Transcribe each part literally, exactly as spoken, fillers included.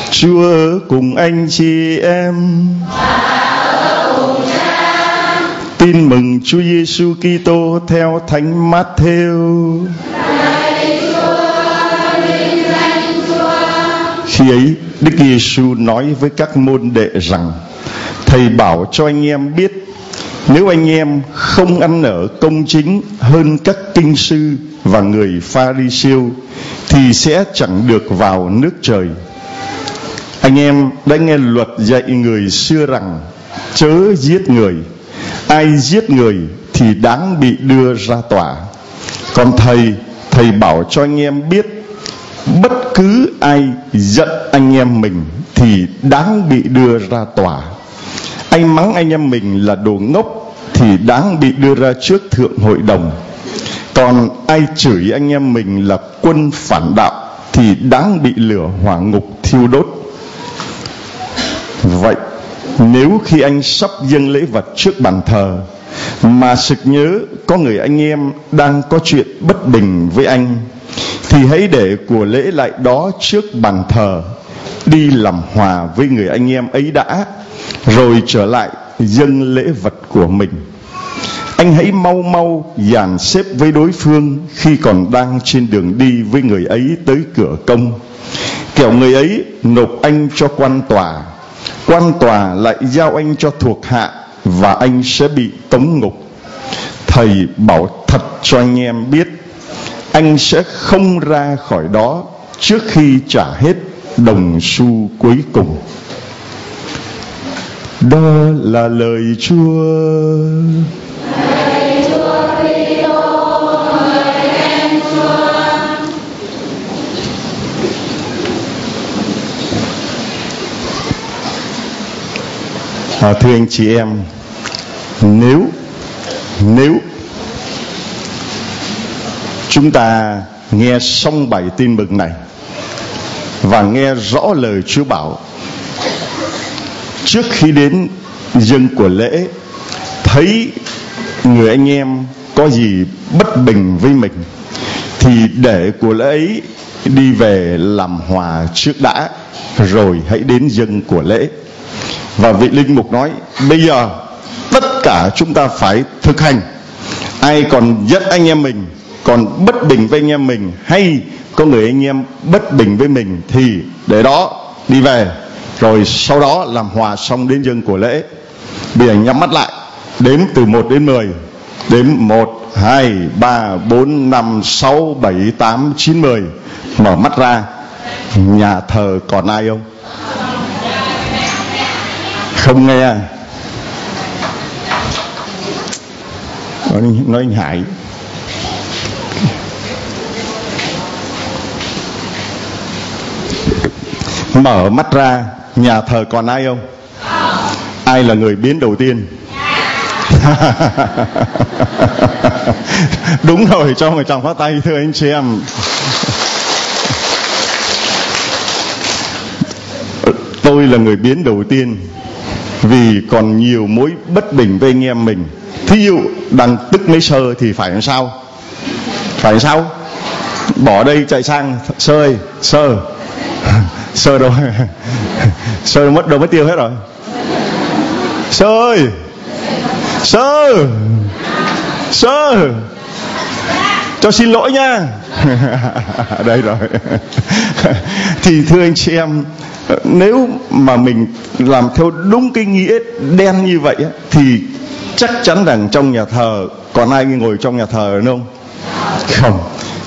Chúa ở cùng anh chị em. Tin mừng Chúa Giêsu Kitô theo Thánh Mát-thêu. Khi ấy, Đức Giêsu nói với các môn đệ rằng: Thầy bảo cho anh em biết, nếu anh em không ăn ở công chính hơn các kinh sư và người Pha-ri-siêu, thì sẽ chẳng được vào nước trời. Anh em đã nghe luật dạy người xưa rằng: chớ giết người, ai giết người thì đáng bị đưa ra tòa. Còn thầy, thầy bảo cho anh em biết, bất cứ ai giận anh em mình thì đáng bị đưa ra tòa. Ai mắng anh em mình là đồ ngốc thì đáng bị đưa ra trước thượng hội đồng. Còn ai chửi anh em mình là quân phản đạo thì đáng bị lửa hỏa ngục thiêu đốt. Vậy nếu khi anh sắp dâng lễ vật trước bàn thờ mà sực nhớ có người anh em đang có chuyện bất bình với anh, thì hãy để của lễ lại đó trước bàn thờ, đi làm hòa với người anh em ấy đã, rồi trở lại dâng lễ vật của mình. Anh hãy mau mau dàn xếp với đối phương khi còn đang trên đường đi với người ấy tới cửa công, kẻo người ấy nộp anh cho quan tòa, quan tòa lại giao anh cho thuộc hạ, và anh sẽ bị tống ngục. Thầy bảo thật cho anh em biết, anh sẽ không ra khỏi đó trước khi trả hết đồng xu cuối cùng. Đó là lời Chúa. À, thưa anh chị em, nếu nếu chúng ta nghe xong bài tin mừng này và nghe rõ lời Chúa bảo, trước khi đến dâng của lễ thấy người anh em có gì bất bình với mình, thì để của lễ ấy đi về làm hòa trước đã, rồi hãy đến dâng của lễ. Và vị linh mục nói, bây giờ tất cả chúng ta phải thực hành. Ai còn giận anh em mình, còn bất bình với anh em mình, hay có người anh em bất bình với mình, thì để đó đi về, rồi sau đó làm hòa xong đến dâng của lễ. Bây giờ nhắm mắt lại, đếm từ một đến mười. Đếm một, hai, ba, bốn, năm, sáu, bảy, tám, chín, mười. Mở mắt ra. Nhà thờ còn ai không? Không nghe à? Nói anh Hải. Mở mắt ra, nhà thờ còn ai không? Ai là người biến đầu tiên? Đúng rồi, cho một tràng pháo tay thưa anh chị em. Tôi là người biến đầu tiên, vì còn nhiều mối bất bình với anh em mình. Thí dụ đang tức mấy sơ thì phải làm sao? Phải làm sao? Bỏ đây chạy sang Sơ ơi, Sơ Sơ đâu? Sơ mất đâu mất tiêu hết rồi. Sơ ơi, Sơ Sơ cho xin lỗi nha. Đây rồi. Thì thưa anh chị em, nếu mà mình làm theo đúng cái nghĩa đen như vậy thì chắc chắn rằng trong nhà thờ còn ai ngồi trong nhà thờ nữa không? Không.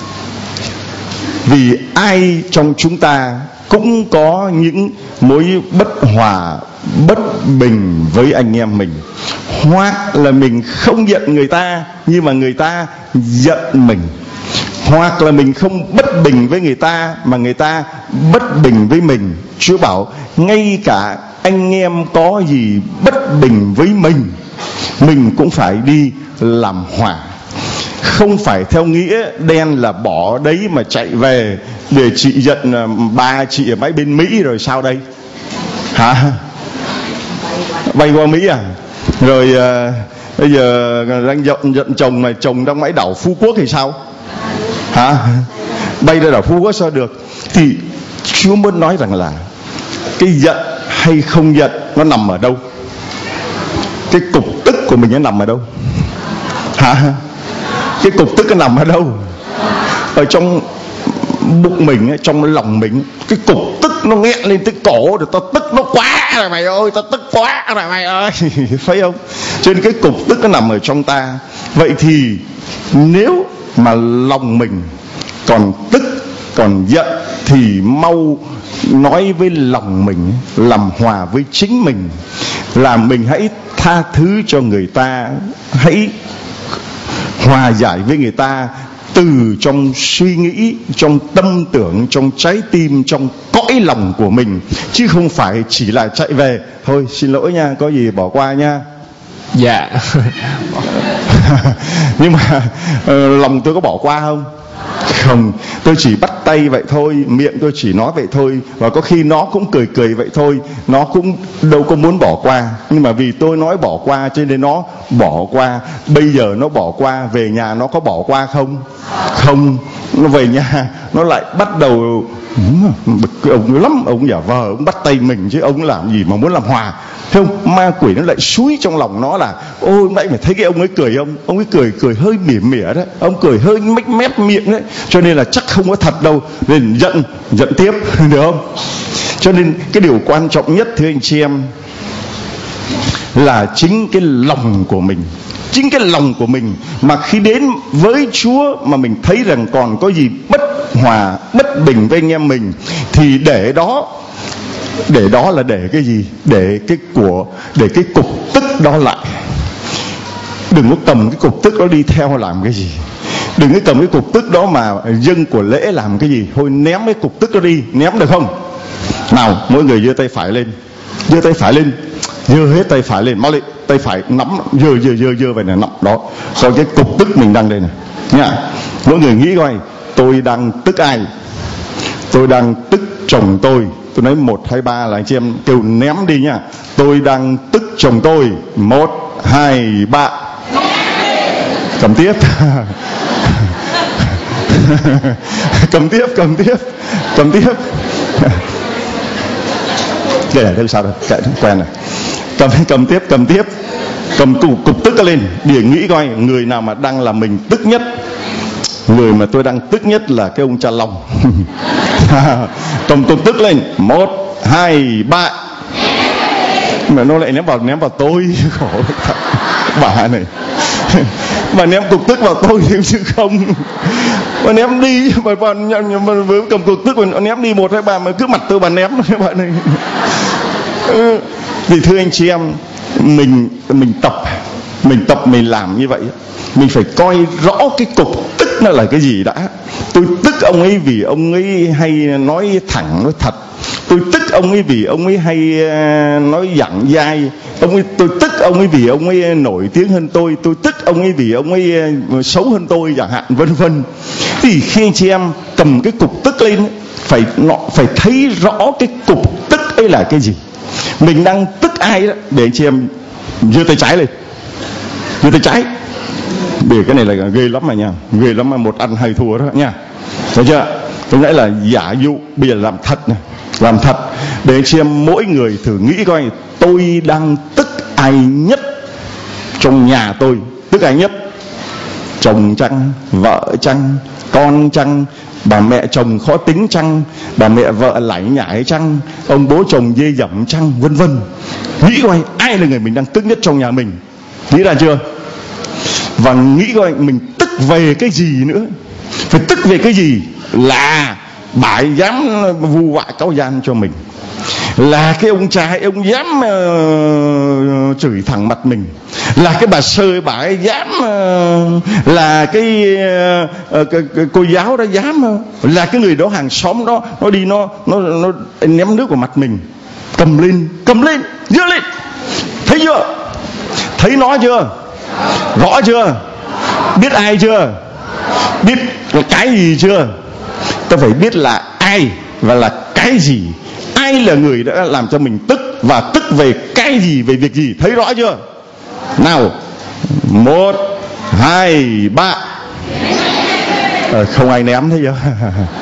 Vì ai trong chúng ta cũng có những mối bất hòa, bất bình với anh em mình. Hoặc là mình không giận người ta, nhưng mà người ta giận mình. Hoặc là mình không bất bình với người ta, mà người ta bất bình với mình. Chúa bảo ngay cả anh em có gì bất bình với mình, mình cũng phải đi làm hòa. Không phải theo nghĩa đen là bỏ đấy mà chạy về để chị giận ba chị ở mãi bên Mỹ rồi sao đây? Hả? Bay qua Mỹ à? Rồi à, bây giờ đang giận, giận chồng mà chồng đang mãi đảo Phú Quốc thì sao? Hả? Bay ra đảo Phú Quốc sao được? Thì Chúa muốn nói rằng là cái giận hay không giận nó nằm ở đâu? Cái cục tức của mình nó nằm ở đâu? Hả? Cái cục tức nó nằm ở đâu? Ở trong bụng mình, trong lòng mình. Cái cục tức nó nghẹn lên tới cổ, rồi tao tức nó quá rồi mày ơi, tao tức quá rồi mày ơi. Phải không? Cho nên cái cục tức nó nằm ở trong ta. Vậy thì nếu mà lòng mình còn tức, còn giận, thì mau nói với lòng mình, làm hòa với chính mình, là mình hãy tha thứ cho người ta, hãy hòa giải với người ta từ trong suy nghĩ, trong tâm tưởng, trong trái tim, trong cõi lòng của mình, chứ không phải chỉ là chạy về thôi xin lỗi nha, có gì bỏ qua nha. Dạ. Nhưng mà uh, lòng tôi có bỏ qua không? Không, tôi chỉ bắt tay vậy thôi, miệng tôi chỉ nói vậy thôi, và có khi nó cũng cười cười vậy thôi, nó cũng đâu có muốn bỏ qua. Nhưng mà vì tôi nói bỏ qua cho nên nó bỏ qua. Bây giờ nó bỏ qua, về nhà nó có bỏ qua không? Không, nó về nhà nó lại bắt đầu bực ông lắm, ông giả vờ, ông bắt tay mình chứ ông làm gì mà muốn làm hòa. Thấy không? Ma quỷ nó lại xúi trong lòng nó là ôi nãy mày thấy cái ông ấy cười không? Ông ấy cười cười hơi mỉa mỉa đấy, ông cười hơi mách mép miệng đấy, cho nên là chắc không có thật đâu, nên giận giận tiếp. Được không? Cho nên cái điều quan trọng nhất thưa anh chị em là chính cái lòng của mình. Chính cái lòng của mình mà khi đến với Chúa mà mình thấy rằng còn có gì bất hòa, bất bình với anh em mình, thì để đó, để đó là để cái gì? Để cái của, để cái cục tức đó lại. Đừng có cầm cái cục tức đó đi theo làm cái gì. Đừng có cầm cái cục tức đó mà dâng của lễ làm cái gì. Thôi ném cái cục tức đó đi, ném được không? Nào, mỗi người giơ tay phải lên, giơ tay phải lên, giơ hết tay phải lên, mau lên, tay phải nắm, giơ giơ giơ giơ vậy nè, nắm đó. Rồi cái cục tức mình đang đây nè, nha. Mỗi người nghĩ coi, tôi đang tức ai? Tôi đang tức chồng tôi. Tôi nói một hai ba là anh chị em kêu ném đi nha. Tôi đang tức chồng tôi. Một hai ba. Cầm tiếp. Cầm tiếp, cầm tiếp, cầm tiếp. Đây là sao đâu, chạy quen rồi. Cầm cầm tiếp, cầm tiếp. Cầm cục cục tức lên, để nghĩ coi người nào mà đang làm mình tức nhất. Người mà tôi đang tức nhất là cái ông cha Long. Cầm cục tức lên, một hai ba. Mà nó lại ném vào ném vào tôi. Khổ bà này. Bà ném cục tức vào tôi chứ không. Bà ném đi, bà, bà, bà với cầm cục tức bà ném đi một hai ba, mà cứ mặt tôi bà ném các bạn này. Ừ. Thì thưa anh chị em, mình mình tập mình tập mình làm như vậy, mình phải coi rõ cái cục tức nó là cái gì đã. Tôi tức ông ấy vì ông ấy hay nói thẳng nói thật. Tôi tức ông ấy vì ông ấy hay nói dặn dai. Ông ấy, tôi tức ông ấy vì ông ấy nổi tiếng hơn tôi. Tôi tức ông ấy vì ông ấy xấu hơn tôi chẳng hạn, vân vân. Thì khi anh chị em cầm cái cục tức lên, phải nó phải thấy rõ cái cục tức ấy là cái gì. Mình đang tức ai đó, để anh chị em giơ tay trái lên, giơ tay trái. Vì cái này là ghê lắm mà nha, ghê lắm mà một ăn hay thua đó nha. Thấy chưa? Tôi nói là giả dụ, bây giờ làm thật này, làm thật. Để anh chị em mỗi người thử nghĩ coi, tôi đang tức ai nhất trong nhà tôi? Tức ai nhất? Chồng chăng? Vợ chăng? Con chăng? Bà mẹ chồng khó tính chăng? Bà mẹ vợ lải nhải chăng? Ông bố chồng dê dẫm chăng? Vân vân. Nghĩ coi ai là người mình đang tức nhất trong nhà mình. Nghĩ ra chưa? Và nghĩ coi mình tức về cái gì nữa. Phải tức về cái gì? Là bà ấy dám vu vạ cáo gian cho mình, là cái ông cha ông dám uh, chửi thẳng mặt mình, là cái bà sơ bà ấy dám uh, là cái, uh, uh, cái, cái cô giáo đó dám uh, là cái người đó hàng xóm đó nó đi nó nó nó ném nước vào mặt mình. Cầm lên, cầm lên, giơ lên. Thấy chưa? Thấy nó chưa? Rõ chưa? Biết ai chưa? Biết cái gì chưa? Ta phải biết là ai và là cái gì. Ai là người đã làm cho mình tức, và tức về cái gì, về việc gì. Thấy rõ chưa? Nào, một hai ba. À, không ai ném thấy chưa?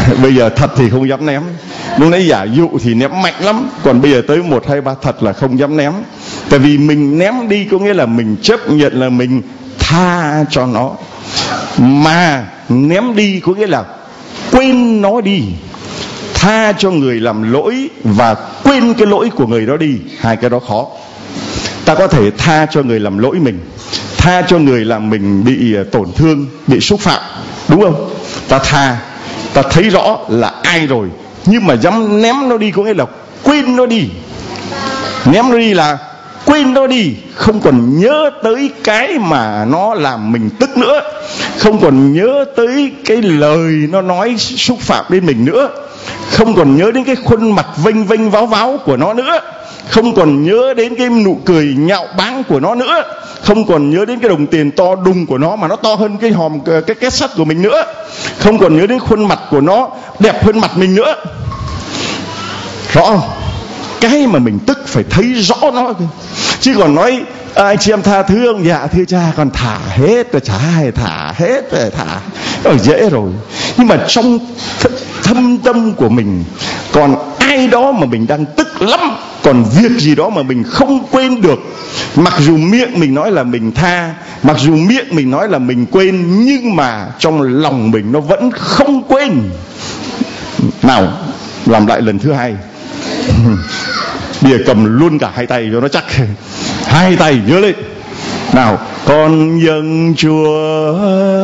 Bây giờ thật thì không dám ném. Lúc nãy giả dụ thì ném mạnh lắm, còn bây giờ tới một hai ba thật là không dám ném. Tại vì mình ném đi có nghĩa là mình chấp nhận là mình tha cho nó. Mà ném đi có nghĩa là quên nó đi. Tha cho người làm lỗi và quên cái lỗi của người đó đi, hai cái đó khó. Ta có thể tha cho người làm lỗi mình, tha cho người làm mình bị tổn thương, bị xúc phạm, đúng không? Ta tha, ta thấy rõ là ai rồi, nhưng mà dám ném nó đi có nghĩa là quên nó đi. Ném nó đi là quên nó đi, không còn nhớ tới cái mà nó làm mình tức nữa, không còn nhớ tới cái lời nó nói xúc phạm đến mình nữa, không còn nhớ đến cái khuôn mặt vênh vênh váo váo của nó nữa, không còn nhớ đến cái nụ cười nhạo báng của nó nữa, không còn nhớ đến cái đồng tiền to đùng của nó mà nó to hơn cái hòm cái két sắt của mình nữa, không còn nhớ đến khuôn mặt của nó đẹp hơn mặt mình nữa. Rõ không? Cái mà mình tức phải thấy rõ nó, chứ còn nói à, anh chị em tha thứ không? Dạ thưa cha con thả hết rồi, chả ai thả hết rồi, thả nó dễ rồi. Nhưng mà trong th- thâm tâm của mình còn ai đó mà mình đang tức lắm, còn việc gì đó mà mình không quên được. Mặc dù miệng mình nói là mình tha, mặc dù miệng mình nói là mình quên, nhưng mà trong lòng mình nó vẫn không quên. Nào, làm lại lần thứ hai. Bây giờ cầm luôn cả hai tay cho nó chắc. Hai tay nhớ lên. Nào, con dâng Chúa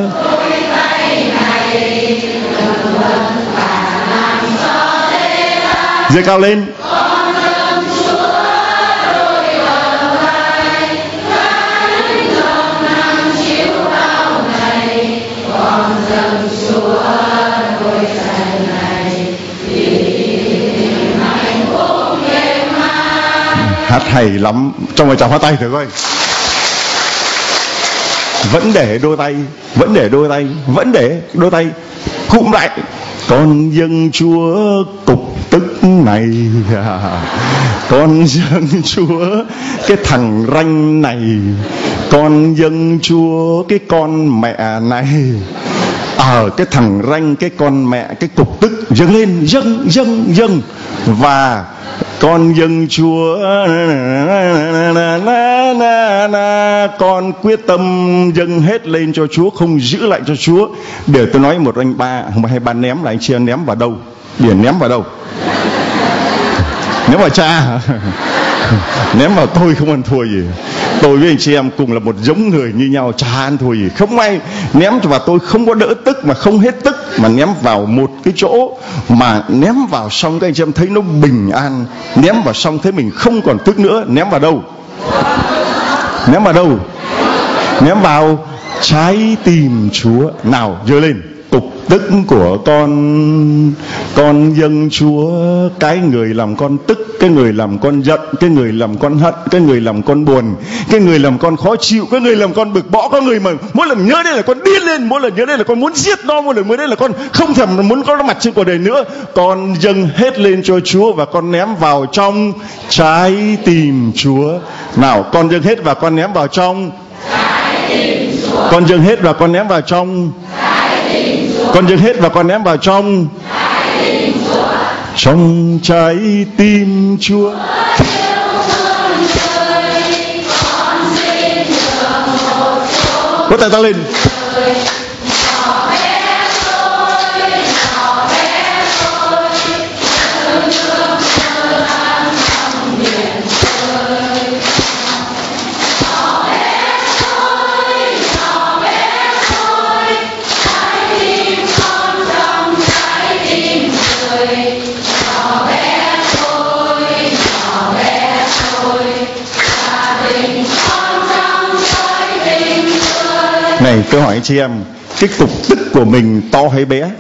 giơ cao lên. Hát hay lắm. Trong bài chào phát tay thử coi. Vẫn để đôi tay, vẫn để đôi tay, vẫn để đôi tay. Cụm lại. Con dâng Chúa cục tức này, con dâng Chúa cái thằng ranh này, con dâng Chúa cái con mẹ này. Ở à, cái thằng ranh, cái con mẹ, cái cục tức dâng lên, dâng, dâng, dâng. Và con dâng Chúa, con quyết tâm dâng hết lên cho Chúa, không giữ lại cho Chúa. Để tôi nói một anh ba hay ba ném là anh chị ném vào đâu? Biển ném vào đâu? Ném vào cha. Ném vào tôi không ăn thua gì. Tôi với anh chị em cùng là một giống người như nhau, chả ăn thua gì. Không may ném vào tôi không có đỡ tức mà không hết tức, mà ném vào một cái chỗ mà ném vào xong các anh chị em thấy nó bình an. Ném vào xong thấy mình không còn tức nữa. Ném vào đâu? Ném vào đâu? Ném vào trái tim Chúa. Nào giơ lên. Cục tức của con, con dâng Chúa cái người làm con tức, cái người làm con giận, cái người làm con hận, cái người làm con buồn, cái người làm con khó chịu, cái người làm con bực bõ, có người mà mỗi lần nhớ đây là con điên lên, mỗi lần nhớ đây là con muốn giết nó, mỗi lần nhớ đây là con không thèm muốn có nó mặt trên cuộc đời nữa. Con dâng hết lên cho Chúa và con ném vào trong trái tim Chúa. Nào, con dâng hết và con ném vào trong trái tim Chúa. Con dâng hết và con ném vào trong Con dâng hết và con ném vào trong trái tim Chúa. Trong trái tim Chúa. Có tay ta lên. Này tôi hỏi anh chị em, cái cục tức của mình to hay bé?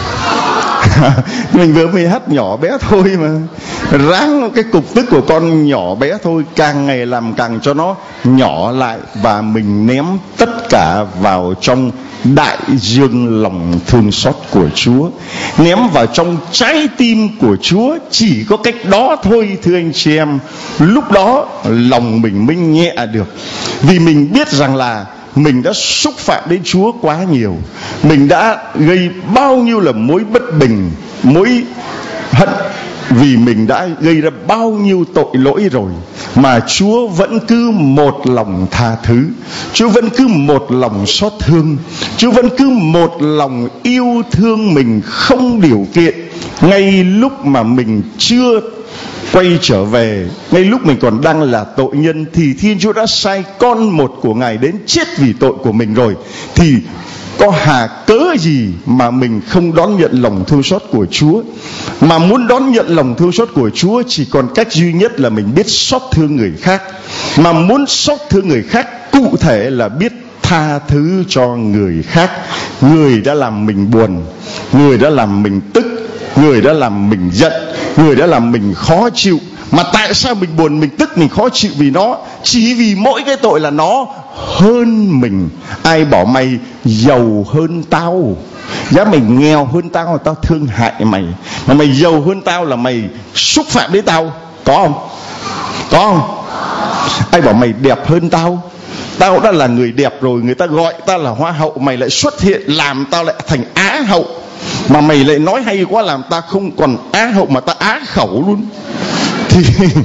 Mình vừa mới hát nhỏ bé thôi mà. Ráng cái cục tức của con nhỏ bé thôi, càng ngày làm càng cho nó nhỏ lại, và mình ném tất cả vào trong đại dương lòng thương xót của Chúa, ném vào trong trái tim của Chúa. Chỉ có cách đó thôi thưa anh chị em. Lúc đó lòng mình mới nhẹ được, vì mình biết rằng là mình đã xúc phạm đến Chúa quá nhiều, mình đã gây bao nhiêu là mối bất bình, mối hận, vì mình đã gây ra bao nhiêu tội lỗi rồi, mà Chúa vẫn cứ một lòng tha thứ, Chúa vẫn cứ một lòng xót thương, Chúa vẫn cứ một lòng yêu thương mình không điều kiện. Ngay lúc mà mình chưa quay trở về, ngay lúc mình còn đang là tội nhân, thì Thiên Chúa đã sai con một của Ngài đến chết vì tội của mình rồi. Thì có hà cớ gì mà mình không đón nhận lòng thương xót của Chúa? Mà muốn đón nhận lòng thương xót của Chúa chỉ còn cách duy nhất là mình biết xót thương người khác. Mà muốn xót thương người khác cụ thể là biết tha thứ cho người khác. Người đã làm mình buồn, người đã làm mình tức, người đã làm mình giận, người đã làm mình khó chịu. Mà tại sao mình buồn, mình tức, mình khó chịu vì nó? Chỉ vì mỗi cái tội là nó hơn mình. Ai bảo mày giàu hơn tao, giá mày nghèo hơn tao là tao thương hại mày, mà mày giàu hơn tao là mày xúc phạm đến tao, có không? Có không? Ai bảo mày đẹp hơn tao, tao đã là người đẹp rồi, người ta gọi ta là hoa hậu, mày lại xuất hiện làm tao lại thành á hậu, mà mày lại nói hay quá làm ta không còn á hậu mà ta á khẩu luôn, thì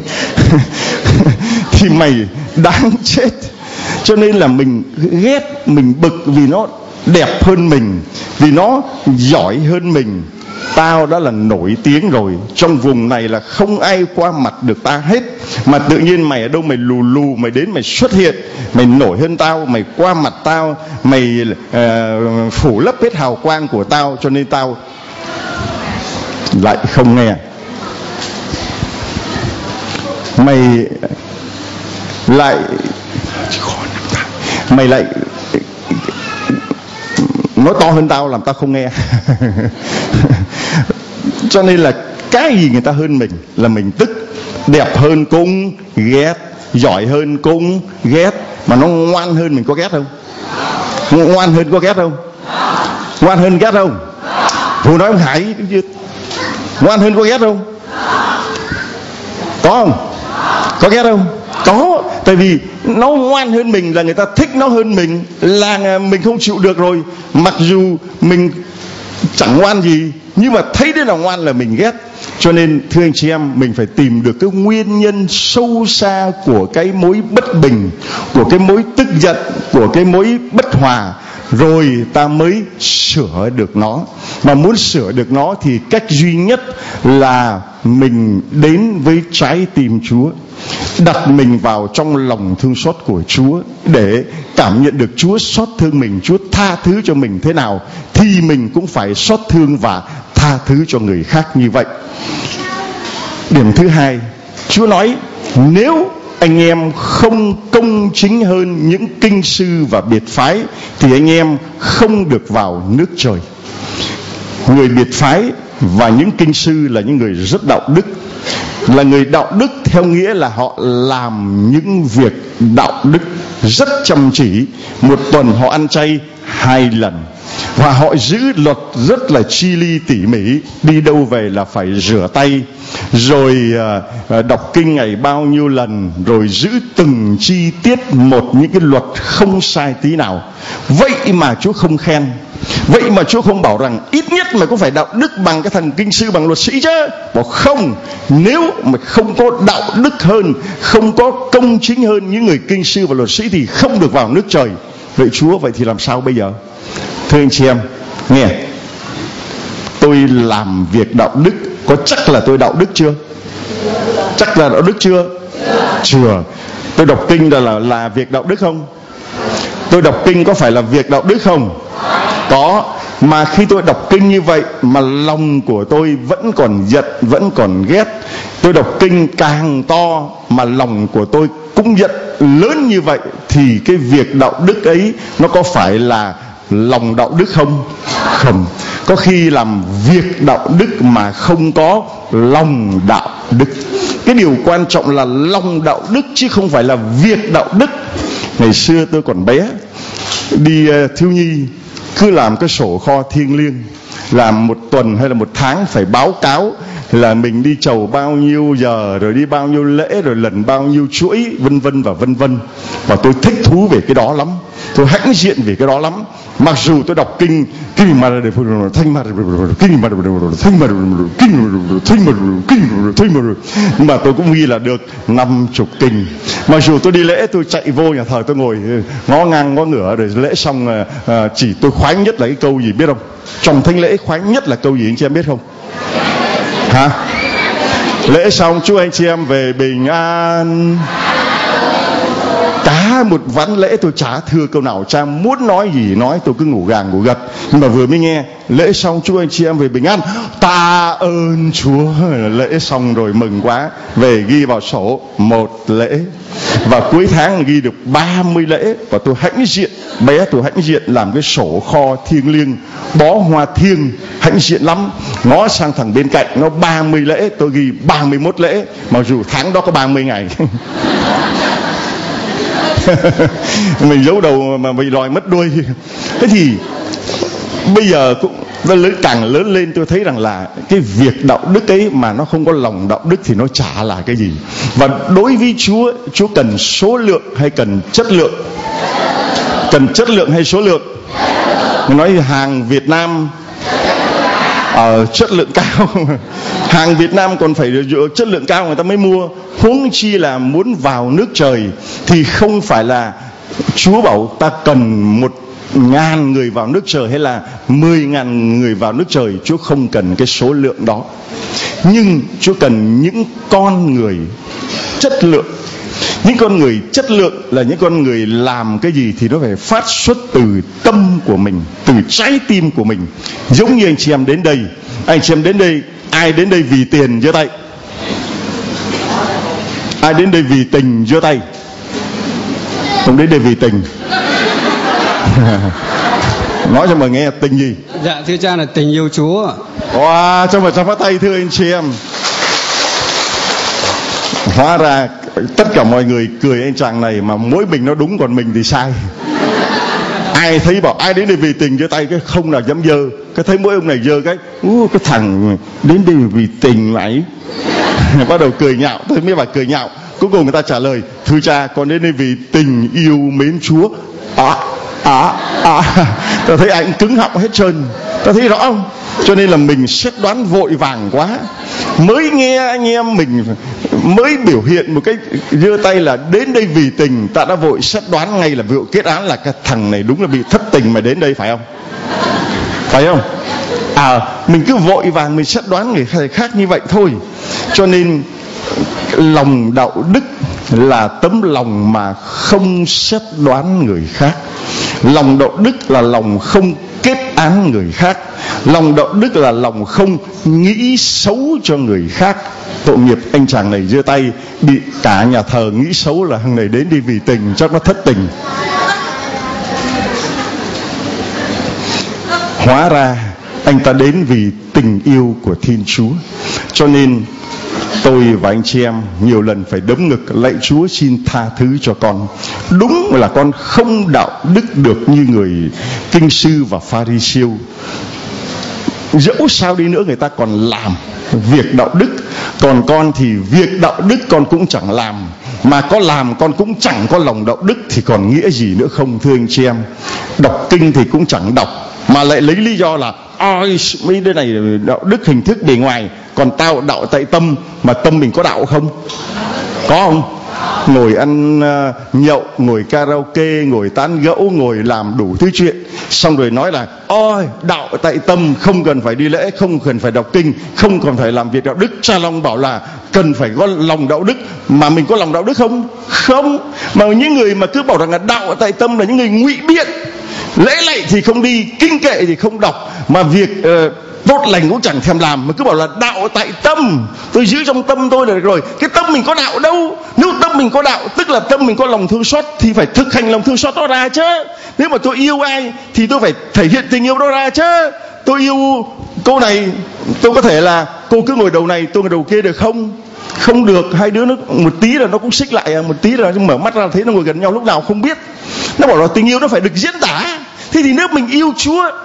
thì mày đáng chết. Cho nên là mình ghét, mình bực vì nó đẹp hơn mình, vì nó giỏi hơn mình. Tao đã là nổi tiếng rồi, trong vùng này là không ai qua mặt được ta hết, mà tự nhiên mày ở đâu mày lù lù, mày đến mày xuất hiện, mày nổi hơn tao, mày qua mặt tao, mày uh, phủ lấp hết hào quang của tao, cho nên tao lại không nghe. Mày lại mày lại nói to hơn tao làm tao không nghe. Cho nên là cái gì người ta hơn mình là mình tức. Đẹp hơn cũng ghét, giỏi hơn cũng ghét. Mà nó ngoan hơn mình có ghét không? Ngoan hơn có ghét không? Ngoan hơn ghét không? Vừa nói ông Hải, ngoan hơn có ghét không? Có không? Có ghét không? Có. Tại vì nó ngoan hơn mình là người ta thích nó hơn mình, là mình không chịu được rồi. Mặc dù mình chẳng ngoan gì, nhưng mà thấy đấy là ngoan là mình ghét. Cho nên thưa anh chị em, mình phải tìm được cái nguyên nhân sâu xa của cái mối bất bình, của cái mối tức giận, của cái mối bất hòa, rồi ta mới sửa được nó. Mà muốn sửa được nó thì cách duy nhất là mình đến với trái tim Chúa, đặt mình vào trong lòng thương xót của Chúa, để cảm nhận được Chúa xót thương mình, Chúa tha thứ cho mình thế nào, thì mình cũng phải xót thương và tha thứ cho người khác như vậy. Điểm thứ hai, Chúa nói nếu anh em không công chính hơn những kinh sư và biệt phái thì anh em không được vào nước trời. Người biệt phái và những kinh sư là những người rất đạo đức. Là người đạo đức theo nghĩa là họ làm những việc đạo đức rất chăm chỉ. Một tuần họ ăn chay hai lần, và họ giữ luật rất là chi li tỉ mỉ. Đi đâu về là phải rửa tay, rồi uh, đọc kinh ngày bao nhiêu lần, rồi giữ từng chi tiết một những cái luật không sai tí nào. Vậy mà Chúa không khen, vậy mà Chúa không bảo rằng ít nhất mày cũng phải đạo đức bằng cái thằng kinh sư, bằng luật sĩ chứ. Bảo không, nếu mà không có đạo đức hơn, không có công chính hơn những người kinh sư và luật sĩ thì không được vào nước trời. Vậy Chúa, vậy thì làm sao bây giờ? Thưa anh chị em, nghe, tôi làm việc đạo đức, có chắc là tôi đạo đức chưa? Chắc là đạo đức chưa? Chưa. Tôi đọc kinh là, là là việc đạo đức không? Tôi đọc kinh có phải là việc đạo đức không? Có. Mà khi tôi đọc kinh như vậy mà lòng của tôi vẫn còn giận, vẫn còn ghét. Tôi đọc kinh càng to mà lòng của tôi cũng giận lớn như vậy, thì cái việc đạo đức ấy nó có phải là lòng đạo đức không? Không. Có khi làm việc đạo đức mà không có lòng đạo đức. Cái điều quan trọng là lòng đạo đức chứ không phải là việc đạo đức. Ngày xưa tôi còn bé, đi uh, thiếu nhi, cứ làm cái sổ kho thiêng liêng, làm một tuần hay là một tháng phải báo cáo là mình đi chầu bao nhiêu giờ, rồi đi bao nhiêu lễ, rồi lần bao nhiêu chuỗi, vân vân và vân vân. Và tôi thích thú về cái đó lắm, tôi hãnh diện về cái đó lắm. Mặc dù tôi đọc kinh kinh mà thanh mà kinh mà thanh mà kinh thanh mà kinh thanh mà nhưng mà tôi cũng ghi là được năm chục kinh. Mặc dù tôi đi lễ tôi chạy vô nhà thờ, tôi ngồi ngó ngang ngó ngửa, rồi lễ xong chỉ tôi khoái nhất là cái câu gì biết không? Trong thánh lễ khoái nhất là câu gì anh chị em biết không? Hả? Lễ xong chúc anh chị em về bình an. Cả một ván lễ tôi chả thưa câu nào, cha muốn nói gì nói, tôi cứ ngủ gà ngủ gật. Nhưng mà vừa mới nghe lễ xong chúc anh chị em về bình an, tạ ơn Chúa. Lễ xong rồi mừng quá, về ghi vào sổ một lễ. Và cuối tháng ghi được ba mươi lễ. Và tôi hãnh diện, bé tôi hãnh diện làm cái sổ kho thiêng liêng, bó hoa thiêng, hãnh diện lắm. Ngó sang thằng bên cạnh nó ba mươi lễ, tôi ghi ba mươi mốt lễ, mặc dù tháng đó có ba mươi ngày. Mình giấu đầu mà bị lòi mất đuôi. Thế thì bây giờ cũng càng lớn lên tôi thấy rằng là cái việc đạo đức ấy mà nó không có lòng đạo đức thì nó chả là cái gì. Và đối với Chúa, Chúa cần số lượng hay cần chất lượng? Cần chất lượng hay số lượng? Nói hàng Việt Nam ở chất lượng cao, hàng Việt Nam còn phải chất lượng cao người ta mới mua, huống chi là muốn vào nước trời. Thì không phải là Chúa bảo ta cần một ngàn người vào nước trời hay là mười ngàn người vào nước trời. Chúa không cần cái số lượng đó, nhưng Chúa cần những con người chất lượng. Những con người chất lượng là những con người làm cái gì thì nó phải phát xuất từ tâm của mình, từ trái tim của mình. Giống như anh chị em đến đây, anh chị em đến đây, ai đến đây vì tiền giơ tay? Ai đến đây vì tình giơ tay? Không đến đây vì tình. Nói cho mà nghe, tình gì? Dạ thưa cha là tình yêu Chúa. Wow, cho mà cho phát tay thưa anh chị em. Hóa ra tất cả mọi người cười anh chàng này mà mỗi mình nó đúng còn mình thì sai. Ai thấy bảo ai đến đây vì tình giơ tay, cái không nào dám giơ. Cái thấy mỗi ông này giơ cái uh, cái thằng đến đây vì tình vậy. Bắt đầu cười nhạo, tôi mới bảo cười nhạo. Cuối cùng người ta trả lời, thưa cha con đến đây vì tình yêu mến Chúa. À à à ta thấy anh cứng họng hết trơn, ta thấy rõ không? Cho nên là mình xét đoán vội vàng quá. Mới nghe anh em mình mới biểu hiện một cái giơ tay là đến đây vì tình, ta đã vội xét đoán ngay là vụ kết án là cái thằng này đúng là bị thất tình mà đến đây, phải không? Phải không? À, mình cứ vội vàng mình xét đoán người khác như vậy thôi. Cho nên lòng đạo đức là tấm lòng mà không xét đoán người khác. Lòng đạo đức là lòng không kết án người khác. Lòng đạo đức là lòng không nghĩ xấu cho người khác. Tội nghiệp anh chàng này giơ tay, bị cả nhà thờ nghĩ xấu là thằng này đến đi vì tình, chắc nó thất tình. Hóa ra anh ta đến vì tình yêu của Thiên Chúa. Cho nên tôi và anh chị em nhiều lần phải đấm ngực lạy Chúa xin tha thứ cho con. Đúng là con không đạo đức được như người kinh sư và Pha-ri-siêu. Dẫu sao đi nữa người ta còn làm việc đạo đức, còn con thì việc đạo đức con cũng chẳng làm. Mà có làm con cũng chẳng có lòng đạo đức thì còn nghĩa gì nữa không thưa anh chị em? Đọc kinh thì cũng chẳng đọc, mà lại lấy lý do là ôi mấy đứa này đạo đức hình thức bề ngoài, còn tao đạo tại tâm. Mà tâm mình có đạo không? Có không? Ngồi ăn uh, nhậu, ngồi karaoke, ngồi tán gẫu, ngồi làm đủ thứ chuyện, xong rồi nói là ôi đạo tại tâm, không cần phải đi lễ, không cần phải đọc kinh, không cần phải làm việc đạo đức. Cha Long bảo là cần phải có lòng đạo đức. Mà mình có lòng đạo đức không? Không. Mà những người mà cứ bảo rằng là đạo tại tâm là những người ngụy biện. Lễ lạy thì không đi, kinh kệ thì không đọc, mà việc uh, tốt lành cũng chẳng thèm làm, mà cứ bảo là đạo tại tâm, tôi giữ trong tâm tôi là được rồi. Cái tâm mình có đạo đâu? Nếu tâm mình có đạo tức là tâm mình có lòng thương xót, thì phải thực hành lòng thương xót đó ra chứ. Nếu mà tôi yêu ai thì tôi phải thể hiện tình yêu đó ra chứ. Tôi yêu cô này, tôi có thể là cô cứ ngồi đầu này, tôi ngồi đầu kia được không? Không được. Hai đứa nó một tí là nó cũng xích lại, một tí là mở mắt ra thấy nó ngồi gần nhau lúc nào không biết. Nó bảo là tình yêu nó phải được diễn tả. Thế thì nếu mình yêu Chúa,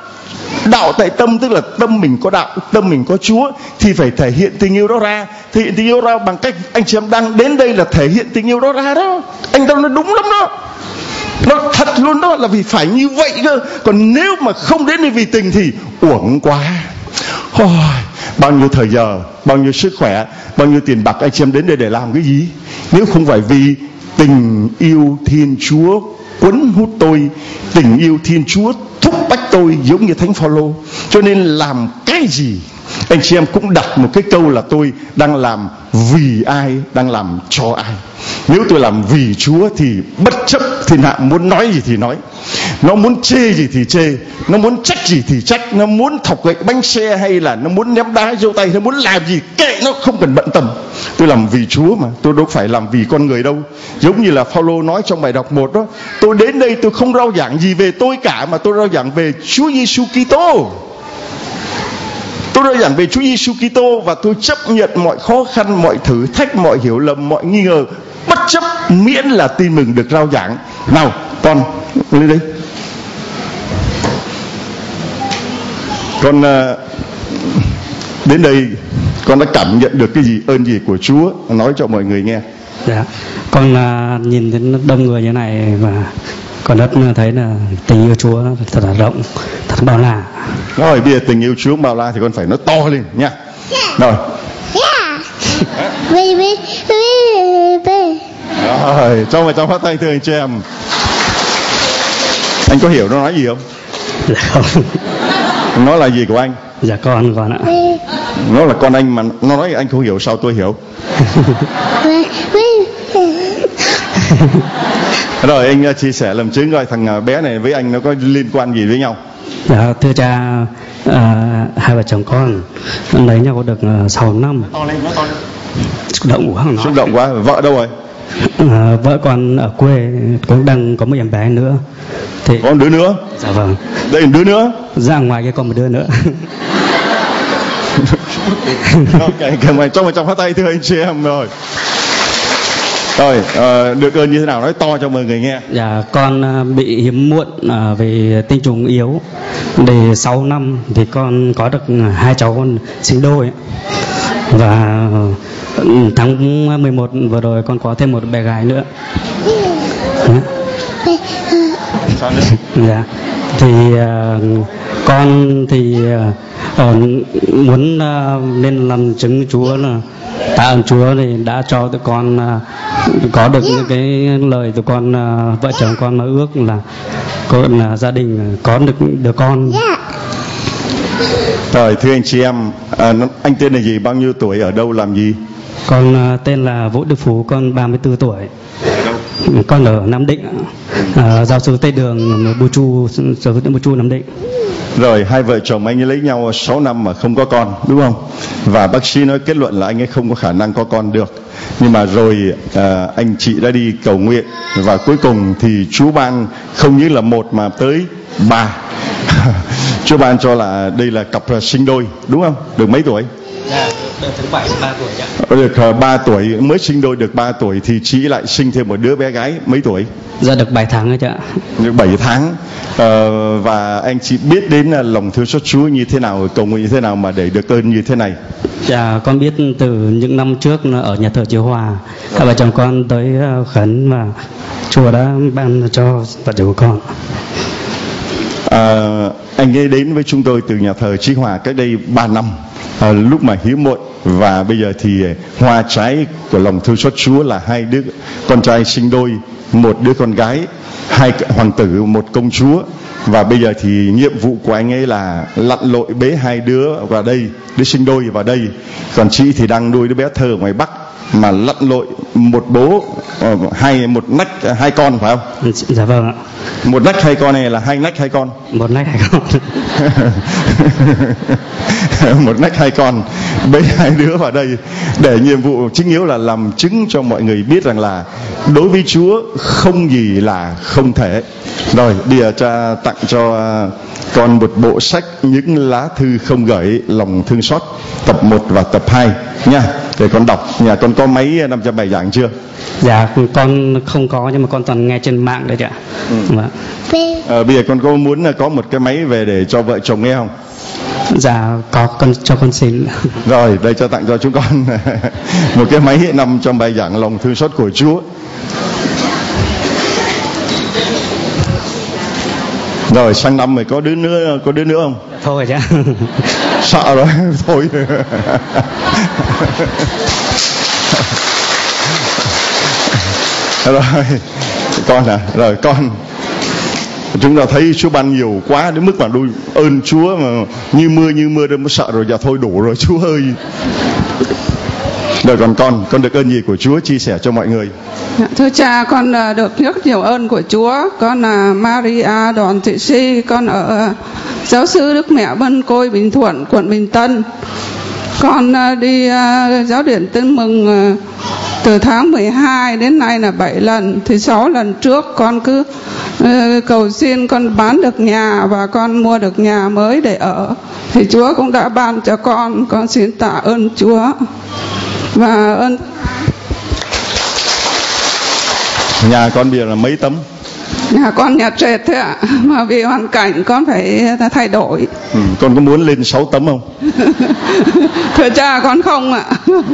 Đạo tại tâm tức là tâm mình có đạo, tâm mình có Chúa, thì phải thể hiện tình yêu đó ra. Thể hiện tình yêu ra bằng cách anh chị em đang đến đây là thể hiện tình yêu đó ra đó. Anh Đông nó đúng lắm đó, nó thật luôn đó, là vì phải như vậy cơ. Còn nếu mà không đến đây vì tình thì uổng quá. Oh, bao nhiêu thời giờ, bao nhiêu sức khỏe, bao nhiêu tiền bạc anh chị em đến đây để làm cái gì? Nếu không phải vì tình yêu Thiên Chúa quấn hút tôi, tình yêu Thiên Chúa thúc bách tôi, giống như Thánh Phaolô. Cho nên làm cái gì anh chị em cũng đặt một cái câu là tôi đang làm vì ai, đang làm cho ai. Nếu tôi làm vì Chúa thì bất chấp thiên hạ muốn nói gì thì nói, nó muốn chê gì thì chê, nó muốn trách gì thì trách, nó muốn thọc gậy bánh xe hay là nó muốn ném đá vô tay, nó muốn làm gì kệ nó, không cần bận tâm. Tôi làm vì Chúa mà, tôi đâu phải làm vì con người đâu. Giống như là Phaolô nói trong bài đọc một đó, tôi đến đây tôi không rao giảng gì về tôi cả, mà tôi rao giảng về Chúa Giêsu Kitô. Tôi rao giảng về Chúa Giêsu Kitô, và tôi chấp nhận mọi khó khăn, mọi thử thách, mọi hiểu lầm, mọi nghi ngờ, bất chấp, miễn là tin mừng được rao giảng. Nào con lên đây, con uh, đến đây con đã cảm nhận được cái gì, ơn gì của Chúa, nói cho mọi người nghe. Dạ, con uh, nhìn thấy đông người như này và con rất thấy là tình yêu Chúa thật là rộng, thật bao la. Rồi bây giờ tình yêu Chúa bao la thì con phải nói to lên nha. Rồi. Rồi, cho một tràng phát tay thưa anh chị em. Anh có hiểu nó nói gì không? Dạ không. Nó là gì của anh? Dạ con con ạ. Nó là con anh mà nó nói anh không hiểu, sao tôi hiểu? Rồi anh chia sẻ làm chứng coi thằng bé này với anh nó có liên quan gì với nhau. Dạ thưa cha, uh, hai vợ chồng con lấy nhau được uh, sáu năm. To lên, nó to lên. Xúc động quá. Xúc động quá. Vợ đâu rồi? Uh, vợ con ở quê cũng đang có một em bé nữa. Thì có một đứa nữa? Dạ vâng. Đây một đứa nữa? Ra ngoài kia còn một đứa nữa. Ok, cảm ơn. Trong một trong phát tay thưa anh chị em. Rồi Rồi, uh, được ơn như thế nào, nói to cho mọi người nghe. Dạ, con uh, bị hiếm muộn uh, về tinh trùng yếu. Để sáu năm thì con có được hai cháu con sinh đôi. Và uh, tháng mười một vừa rồi con có thêm một bé gái nữa. Sao nữa? Dạ, thì uh, con thì uh, muốn uh, nên làm chứng Chúa là tạ ơn Chúa thì đã cho tụi con uh, có được những cái lời tụi con uh, vợ chồng con mơ ước là con uh, gia đình có được đứa con. Rồi thưa anh chị em, à, anh tên là gì, bao nhiêu tuổi, ở đâu làm gì? Con uh, tên là Vũ Đức Phú, con ba mươi tư tuổi. Con ở Nam Định, uh, giáo sư Tây Đường Bù Chu, giáo sư Bù Chu Nam Định. Rồi hai vợ chồng anh ấy lấy nhau sáu năm mà không có con, đúng không? Và bác sĩ nói kết luận là anh ấy không có khả năng có con được. Nhưng mà rồi à, anh chị đã đi cầu nguyện, và cuối cùng thì Chúa ban không những là một mà tới ba. Chúa ban cho là đây là cặp sinh đôi, đúng không? Được mấy tuổi? Dạ, được thứ bảy, ba tuổi ạ. Được ba tuổi, mới sinh đôi được ba tuổi thì chị lại sinh thêm một đứa bé gái mấy tuổi? Dạ được bảy tháng rồi ạ. Được bảy tháng. Ờ, và anh chị biết đến lòng thương xót Chúa như thế nào, cầu nguyện như thế nào mà để được ơn như thế này? Dạ, con biết từ những năm trước ở nhà thờ Chiếu Hòa, hai vợ chồng con tới khấn và Chúa đã ban cho vợ chồng con. À, anh ấy đến với chúng tôi từ nhà thờ Chí Hòa cách đây ba năm, à, lúc mà hiếm muộn, và bây giờ thì hoa trái của lòng thương xót Chúa là hai đứa con trai sinh đôi, một đứa con gái, hai hoàng tử, một công chúa. Và bây giờ thì nhiệm vụ của anh ấy là lặn lội bế hai đứa vào đây, đứa sinh đôi vào đây. Còn chị thì đang nuôi đứa bé thơ ở ngoài Bắc, mà lặn lội một bố hai một nách hai con, phải không? Dạ vâng ạ. Một nách hai con này là hai nách hai con. Một nách hai con. Một nách hai con, bế hai đứa vào đây để nhiệm vụ chính yếu là làm chứng cho mọi người biết rằng là đối với Chúa không gì là không thể. Rồi đi cha tặng cho con một bộ sách Những Lá Thư Không Gửi Lòng Thương Xót tập một và tập hai nha. để con đọc. Nhà con có máy năm trăm bài giảng chưa? Dạ con không có, nhưng mà con toàn nghe trên mạng đấy ạ. Ừ. Vâng. À, bây giờ con có muốn có một cái máy về để cho vợ chồng nghe không? Dạ có, con cho con xin. Rồi đây cho tặng cho chúng con một cái máy năm trăm bài giảng lòng thương xót của Chúa. Rồi sang năm rồi có đứa nữa có đứa nữa không? Thôi chứ. Sợ rồi. Thôi. Rồi con à, rồi con, chúng ta thấy Chúa ban nhiều quá đến mức mà đôi ơn Chúa mà như mưa như mưa đâu, mới sợ rồi. Dạ thôi đủ rồi Chúa ơi. Rồi còn con, con được ơn gì của Chúa chia sẻ cho mọi người? Thưa cha, con được rất nhiều ơn của Chúa. Con là Maria Đoàn Thị Si, con ở Giáo xứ Đức Mẹ Vân Côi, Bình Thuận, quận Bình Tân. Con đi giáo điển Tin Mừng từ tháng mười hai đến nay là bảy lần. Thì sáu lần trước con cứ cầu xin con bán được nhà và con mua được nhà mới để ở. Thì Chúa cũng đã ban cho con. Con xin tạ ơn Chúa. Và ơn nhà con bây giờ là mấy tấm? Nhà con nhà trệt thôi ạ, mà vì hoàn cảnh con phải thay đổi. Ừ, con có muốn lên sáu tấm không? Thưa cha, con không ạ.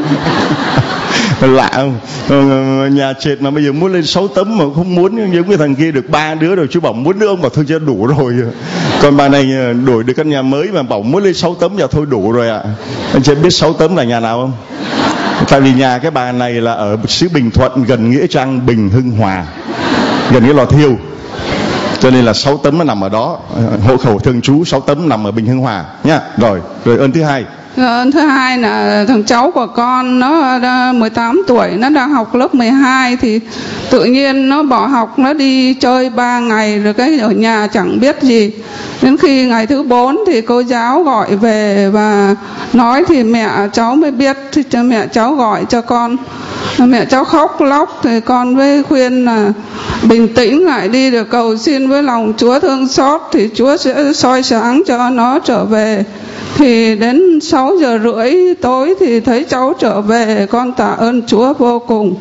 Lạ không? Nhà trệt mà bây giờ muốn lên sáu tấm mà không muốn, giống cái thằng kia được ba đứa rồi, chú bảo muốn nữa ông bảo thôi chứ đủ rồi. Còn bà này đổi được căn nhà mới mà bảo muốn lên sáu tấm, giờ thôi đủ rồi ạ. Anh chị biết sáu tấm là nhà nào không? Tại vì nhà cái bà này là ở xứ Bình Thuận, gần Nghĩa Trang, Bình Hưng Hòa, gần cái lò thiêu, cho nên là sáu tấm nó nằm ở đó. Hộ khẩu thường trú sáu tấm nằm ở Bình Hưng Hòa nhá. Rồi, rồi ơn thứ hai. Ơn thứ hai là thằng cháu của con nó mười tám tuổi, nó đang học lớp mười hai thì tự nhiên nó bỏ học, nó đi chơi ba ngày rồi cái ở nhà chẳng biết gì. Đến khi ngày thứ bốn thì cô giáo gọi về và nói thì mẹ cháu mới biết, thì mẹ cháu gọi cho con. Mẹ cháu khóc lóc thì con mới khuyên là bình tĩnh lại đi, được cầu xin với lòng Chúa thương xót thì Chúa sẽ soi sáng cho nó trở về. Thì đến sáu giờ rưỡi tối thì thấy cháu trở về, con tạ ơn Chúa vô cùng.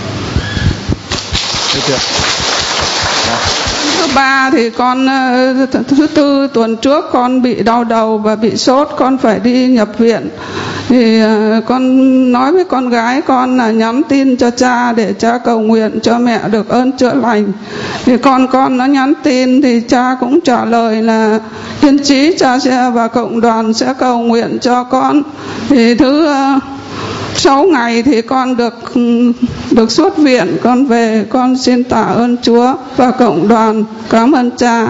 Thứ ba thì con thứ tư tuần trước con bị đau đầu và bị sốt, con phải đi nhập viện. Thì con nói với con gái con là nhắn tin cho cha để cha cầu nguyện cho mẹ được ơn chữa lành. Thì con con nó nhắn tin thì cha cũng trả lời là yên chí cha sẽ và cộng đoàn sẽ cầu nguyện cho con. Thì thứ sáu ngày thì con được được xuất viện, con về, con xin tạ ơn Chúa và cộng đoàn. Cảm ơn cha.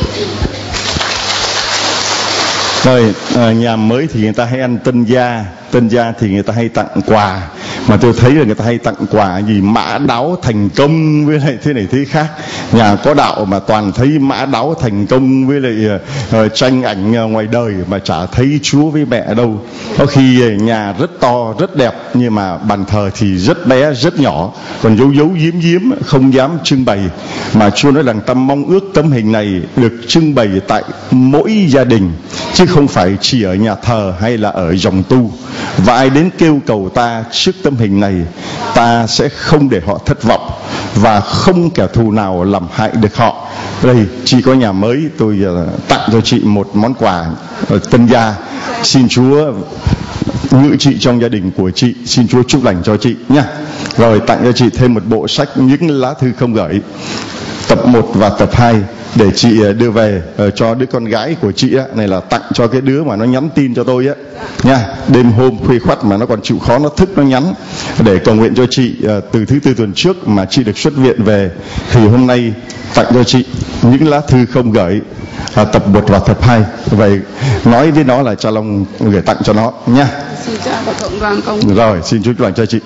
Rồi, nhà mới thì người ta hay ăn tân gia, tân gia thì người ta hay tặng quà. Mà tôi thấy là người ta hay tặng quà gì mã đáo thành công với lại thế này thế khác. Nhà có đạo mà toàn thấy mã đáo thành công với lại uh, tranh ảnh uh, ngoài đời mà chả thấy Chúa với mẹ đâu. Có khi uh, nhà rất to rất đẹp nhưng mà bàn thờ thì rất bé rất nhỏ, còn giấu giấu giếm giếm không dám trưng bày. Mà Chúa nói rằng ta mong ước tấm hình này được trưng bày tại mỗi gia đình, chứ không phải chỉ ở nhà thờ hay là ở dòng tu. Và ai đến kêu cầu ta trước tấm hình này, ta sẽ không để họ thất vọng và không kẻ thù nào làm hại được họ. Đây, chị có nhà mới, tôi tặng cho chị một món quà tân gia. Xin Chúa ngự trị trong gia đình của chị, xin Chúa chúc lành cho chị nha. Rồi tặng cho chị thêm một bộ sách Những Lá Thư Không Gửi, tập một và tập hai, để chị đưa về uh, cho đứa con gái của chị á, này là tặng cho cái đứa mà nó nhắn tin cho tôi á nha. Đêm hôm khuya khoắt mà nó còn chịu khó nó thức nó nhắn để cầu nguyện cho chị uh, từ thứ tư tuần trước mà chị được xuất viện về, thì hôm nay tặng cho chị Những Lá Thư Không Gửi, uh, tập một và tập hai. Vậy nói với nó là cha Long gửi tặng cho nó nha. Xin cha và cộng đoàn công. Rồi, xin Chúa chúc lành cho chị.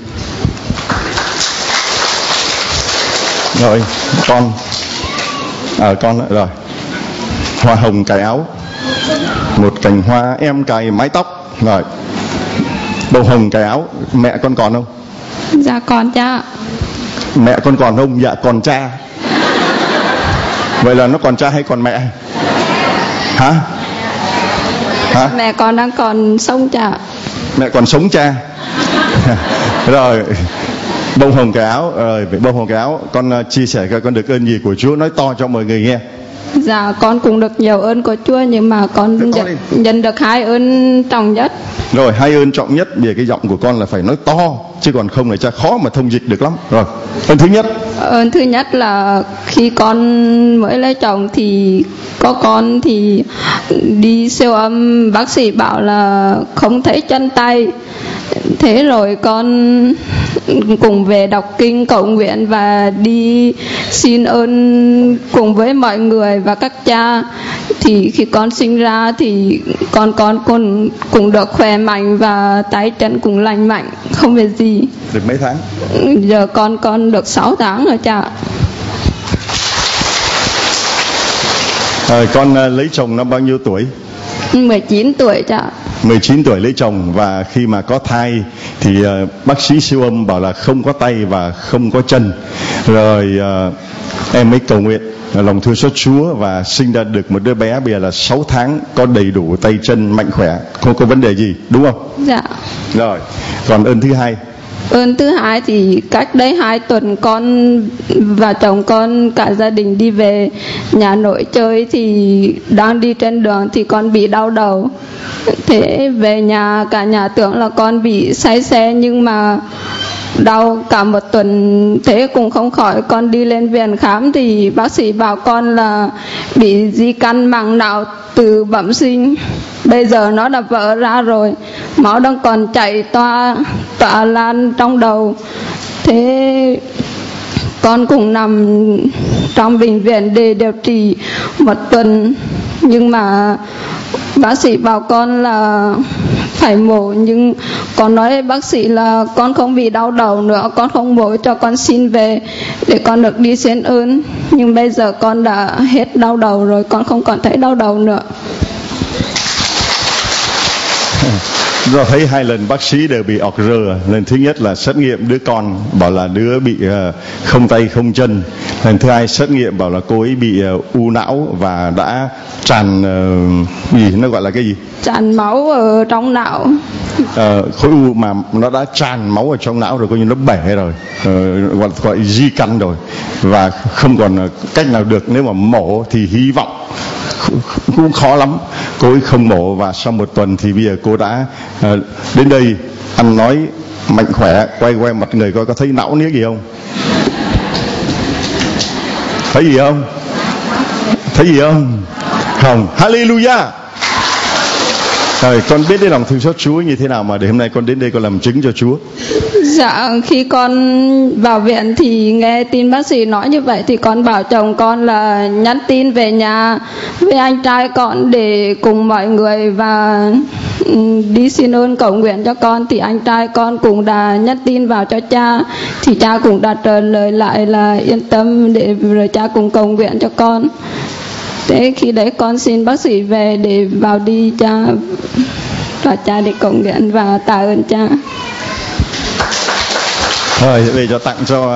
Rồi, con À, con rồi, hoa hồng cài áo, một cành hoa em cài mái tóc, rồi bông hồng cài áo. Mẹ con còn không? Dạ còn cha. Mẹ con còn không? Dạ còn cha. Vậy là nó còn cha hay còn mẹ? Hả? Hả? Mẹ con đang còn sống cha. Mẹ còn sống cha. Rồi bông hồng cái áo, rồi bông hồng cái áo, con uh, chia sẻ coi con được ơn gì của Chúa, nói to cho mọi người nghe. Dạ con cũng được nhiều ơn của Chúa, nhưng mà con nhận, nhận được hai ơn trọng nhất. Rồi hai ơn trọng nhất, về cái giọng của con là phải nói to, chứ còn không là cha khó mà thông dịch được lắm. Rồi ơn thứ nhất. Ơn thứ nhất là khi con mới lấy chồng thì có con thì đi siêu âm, bác sĩ bảo là không thấy chân tay. Thế rồi con cùng về đọc kinh cầu nguyện và đi xin ơn cùng với mọi người và các cha. Thì khi con sinh ra thì con con con cũng được khỏe mạnh và tay chân cũng lành mạnh, không việc gì. Được mấy tháng? Giờ con con được sáu tháng rồi cha. Rồi con uh, lấy chồng năm bao nhiêu tuổi? mười chín tuổi cha. mười chín tuổi lấy chồng, và khi mà có thai thì uh, bác sĩ siêu âm bảo là không có tay và không có chân. Rồi uh, em mới cầu nguyện lòng thương xót Chúa và sinh ra được một đứa bé, bây giờ là sáu tháng, có đầy đủ tay chân mạnh khỏe, không có vấn đề gì, đúng không? Dạ. Rồi còn ơn thứ hai. Ơn thứ hai thì cách đấy hai tuần con và chồng con cả gia đình đi về nhà nội chơi, thì đang đi trên đường thì con bị đau đầu. Thế về nhà cả nhà tưởng là con bị say xe, nhưng mà đau cả một tuần thế cũng không khỏi. Con đi lên viện khám thì bác sĩ bảo con là bị di căn màng não từ bẩm sinh. Bây giờ nó đã vỡ ra rồi, máu đang còn chảy toa toa lan trong đầu. Thế con cũng nằm trong bệnh viện để điều trị một tuần, nhưng mà bác sĩ bảo con là phải mổ. Nhưng con nói với bác sĩ là con không bị đau đầu nữa, con không mổ, cho con xin về để con được đi xin ơn. Nhưng bây giờ con đã hết đau đầu rồi, con không còn thấy đau đầu nữa. Do thấy hai lần bác sĩ đều bị ọc rờ. Lần thứ nhất là xét nghiệm đứa con, bảo là đứa bị uh, không tay không chân. Lần thứ hai xét nghiệm bảo là cô ấy bị uh, u não và đã tràn uh, gì nó gọi là cái gì? Tràn máu ở trong não. Uh, khối u mà nó đã tràn máu ở trong não rồi, coi như nó bể rồi, uh, gọi, gọi di căn rồi, và không còn cách nào được. Nếu mà mổ thì hy vọng cũng khó lắm. Cô ấy không mổ, và sau một tuần thì bây giờ cô đã uh, đến đây ăn nói mạnh khỏe. Quay quay mặt người coi có thấy não niếc gì không? Thấy gì không? Thấy gì không? Không. Hallelujah. Rồi con biết đến lòng thương xót Chúa như thế nào mà để hôm nay con đến đây con làm chứng cho Chúa? Dạ, khi con vào viện thì nghe tin bác sĩ nói như vậy thì con bảo chồng con là nhắn tin về nhà với anh trai con để cùng mọi người và đi xin ơn cầu nguyện cho con. Thì anh trai con cũng đã nhắn tin vào cho cha, thì cha cũng đã trả lời lại là yên tâm để rồi cha cùng cầu nguyện cho con. Thế khi đấy con xin bác sĩ về để vào đi cha và cha để cầu nguyện và tạ ơn cha. Rồi về cho tặng cho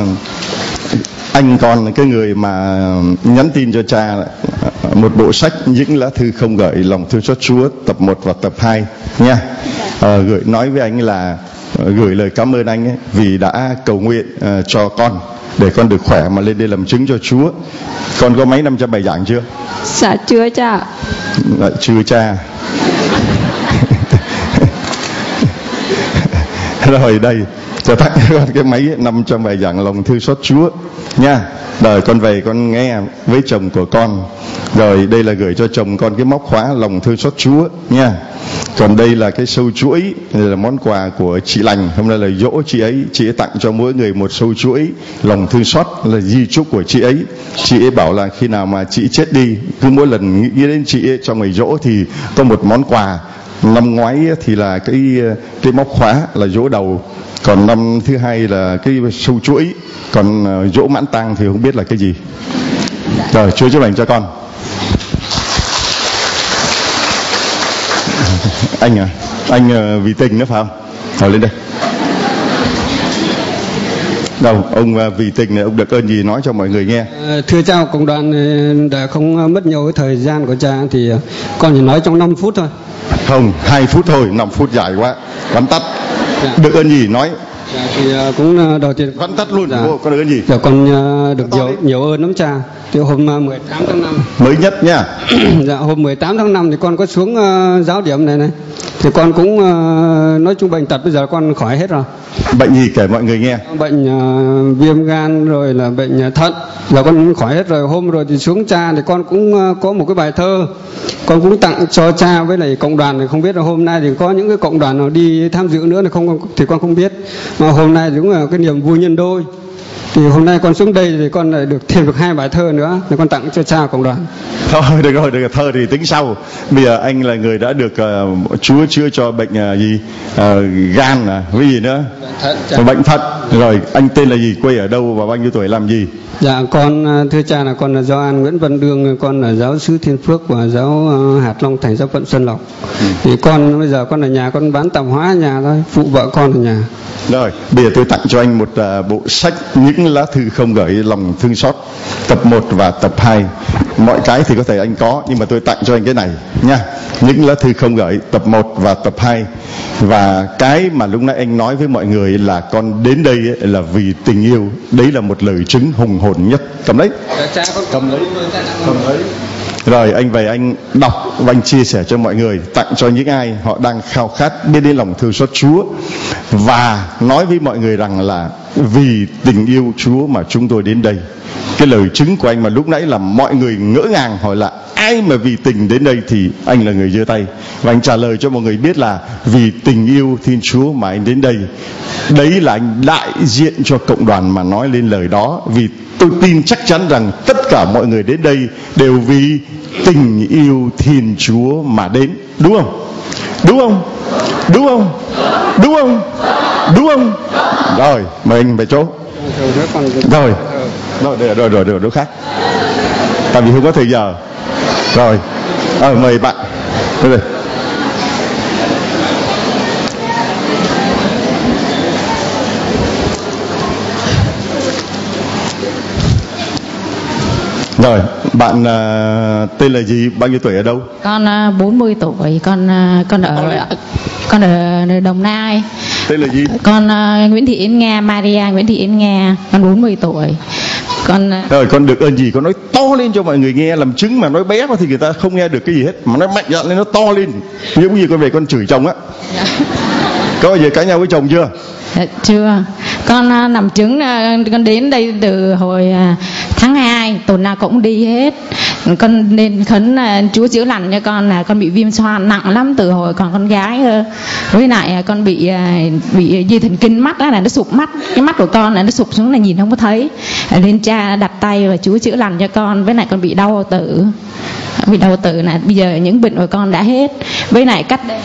anh con cái người mà nhắn tin cho cha một bộ sách Những lá thư không gửi lòng thương xót Chúa tập một và tập hai nha. À, gửi nói với anh là gửi lời cảm ơn anh ấy, vì đã cầu nguyện uh, cho con để con được khỏe mà lên đây làm chứng cho Chúa. Con có mấy năm cho bài giảng chưa? Dạ chưa cha. Lại chưa cha. Rồi đây cho tặng con cái máy năm trăm bài giảng lòng thương xót Chúa nha. Đời con về con nghe với chồng của con. Rồi đây là gửi cho chồng con cái móc khóa lòng thương xót Chúa nha. Còn đây là cái sâu chuỗi, đây là món quà của chị Lành. Hôm nay là dỗ chị ấy, chị ấy tặng cho mỗi người một sâu chuỗi lòng thương xót, là di chúc của chị ấy. Chị ấy bảo là khi nào mà chị chết đi, cứ mỗi lần nghĩ đến chị ấy trong ngày dỗ thì có một món quà. Năm ngoái thì là cái cái móc khóa là dỗ đầu, còn năm thứ hai là cái sâu chuỗi, còn dỗ mãn tang thì không biết là cái gì. Rồi Chúa chúc lành cho con. Anh à, anh uh, vì tình nữa phải không? Rồi lên đây. Đâu, ông uh, vì tình này ông được ơn gì nói cho mọi người nghe. À, thưa cha cộng đoàn, để không mất nhiều cái thời gian của cha thì con chỉ nói trong năm phút thôi. Không, hai phút thôi, năm phút dài quá, bắn tắt. Dạ. Được ơn gì nói. Dạ, thì uh, cũng đầu tiên Vẫn tắt luôn. Dạ. Cô, con được ơn gì? Dạ, con uh, được nhiều nhiều ơn lắm cha. Thì hôm uh, mười tám tháng năm mới nhất nha. Dạ, hôm mười tám tháng năm thì con có xuống uh, giáo điểm này này. Thì con cũng uh, nói chung bệnh tật bây giờ con khỏi hết rồi. Bệnh gì kể mọi người nghe. Bệnh uh, viêm gan rồi là bệnh uh, thận. Giờ con cũng khỏi hết rồi. Hôm rồi thì xuống cha thì con cũng uh, có một cái bài thơ con cũng tặng cho cha với lại cộng đoàn. Thì không biết là hôm nay thì có những cái cộng đoàn nào đi tham dự nữa thì không thì con không biết. Mà hôm nay đúng là cái niềm vui nhân đôi. Thì hôm nay con xuống đây thì con lại được thêm được hai bài thơ nữa để con tặng cho cha cộng đoàn. Thôi được rồi, được thơ thì tính sau. Bây giờ anh là người đã được uh, Chúa chữa cho bệnh uh, gì uh, gan à, với gì nữa? Thận, bệnh thận. Rồi anh tên là gì, quê ở đâu và bao nhiêu tuổi, làm gì? Dạ con thưa cha là con là Gioan Nguyễn Văn Đương, con là giáo sứ Thiên Phước và giáo uh, hạt Long Thành giáo phận Xuân Lộc. Ừ. Thì con bây giờ con ở nhà con bán tạp hóa ở nhà thôi, phụ vợ con ở nhà. Rồi, bây giờ tôi tặng cho anh một uh, bộ sách Những lá thư không gửi lòng thương xót, tập một và tập hai. Mọi cái thì có thể anh có, nhưng mà tôi tặng cho anh cái này nha. Những lá thư không gửi, tập một và tập hai. Và cái mà lúc nãy anh nói với mọi người là con đến đây ấy, là vì tình yêu. Đấy là một lời chứng hùng hồn nhất. Cầm lấy. Cầm lấy. Cầm lấy. Rồi anh về anh đọc và anh chia sẻ cho mọi người, tặng cho những ai họ đang khao khát biết đến lòng thương xót Chúa, và nói với mọi người rằng là vì tình yêu Chúa mà chúng tôi đến đây. Cái lời chứng của anh mà lúc nãy là mọi người ngỡ ngàng hỏi là ai mà vì tình đến đây, thì anh là người giơ tay và anh trả lời cho mọi người biết là vì tình yêu Thiên Chúa mà anh đến đây. Đấy là anh đại diện cho cộng đoàn mà nói lên lời đó, vì tôi tin chắc chắn rằng tất cả mọi người đến đây đều vì tình yêu Thiên Chúa mà đến. Đúng không? Đúng không? Đúng không? Đúng không? Đúng không? Rồi, mời anh về chỗ. Rồi, rồi, rồi, rồi, rồi, rồi, chỗ khác. Tại vì không có thời giờ. Rồi, à, mời bạn. Đây đây. Rồi, bạn uh, tên là gì, bao nhiêu tuổi, ở đâu? Con uh, bốn mươi tuổi, con uh, con ở con ở Đồng Nai. Tên là gì? Con uh, Nguyễn Thị Yến Nga, Maria Nguyễn Thị Yến Nga, con bốn mươi tuổi. Con uh... Rồi, con được ơn gì con nói to lên cho mọi người nghe, làm chứng mà nói bé thì người ta không nghe được cái gì hết, mà nói mạnh dạn lên, nó to lên. Giống như con về con chửi chồng á. Dạ. Có bao giờ cãi nhau với chồng chưa? Dạ, chưa. Con uh, làm chứng uh, con đến đây từ hồi uh, tháng hai, tuần nào cũng đi hết. Con nên khấn uh, Chúa chữa lành cho con, là uh, con bị viêm xoang nặng lắm từ hồi còn con gái. Uh, với lại uh, con bị uh, bị dây thần kinh mắt đó, là nó sụp mắt, cái mắt của con là nó sụp xuống là nhìn không có thấy. Uh, nên cha đặt tay và Chúa chữa lành cho con. Với lại con bị đau tử, bị đau tử là bây giờ những bệnh của con đã hết. Với lại cách đây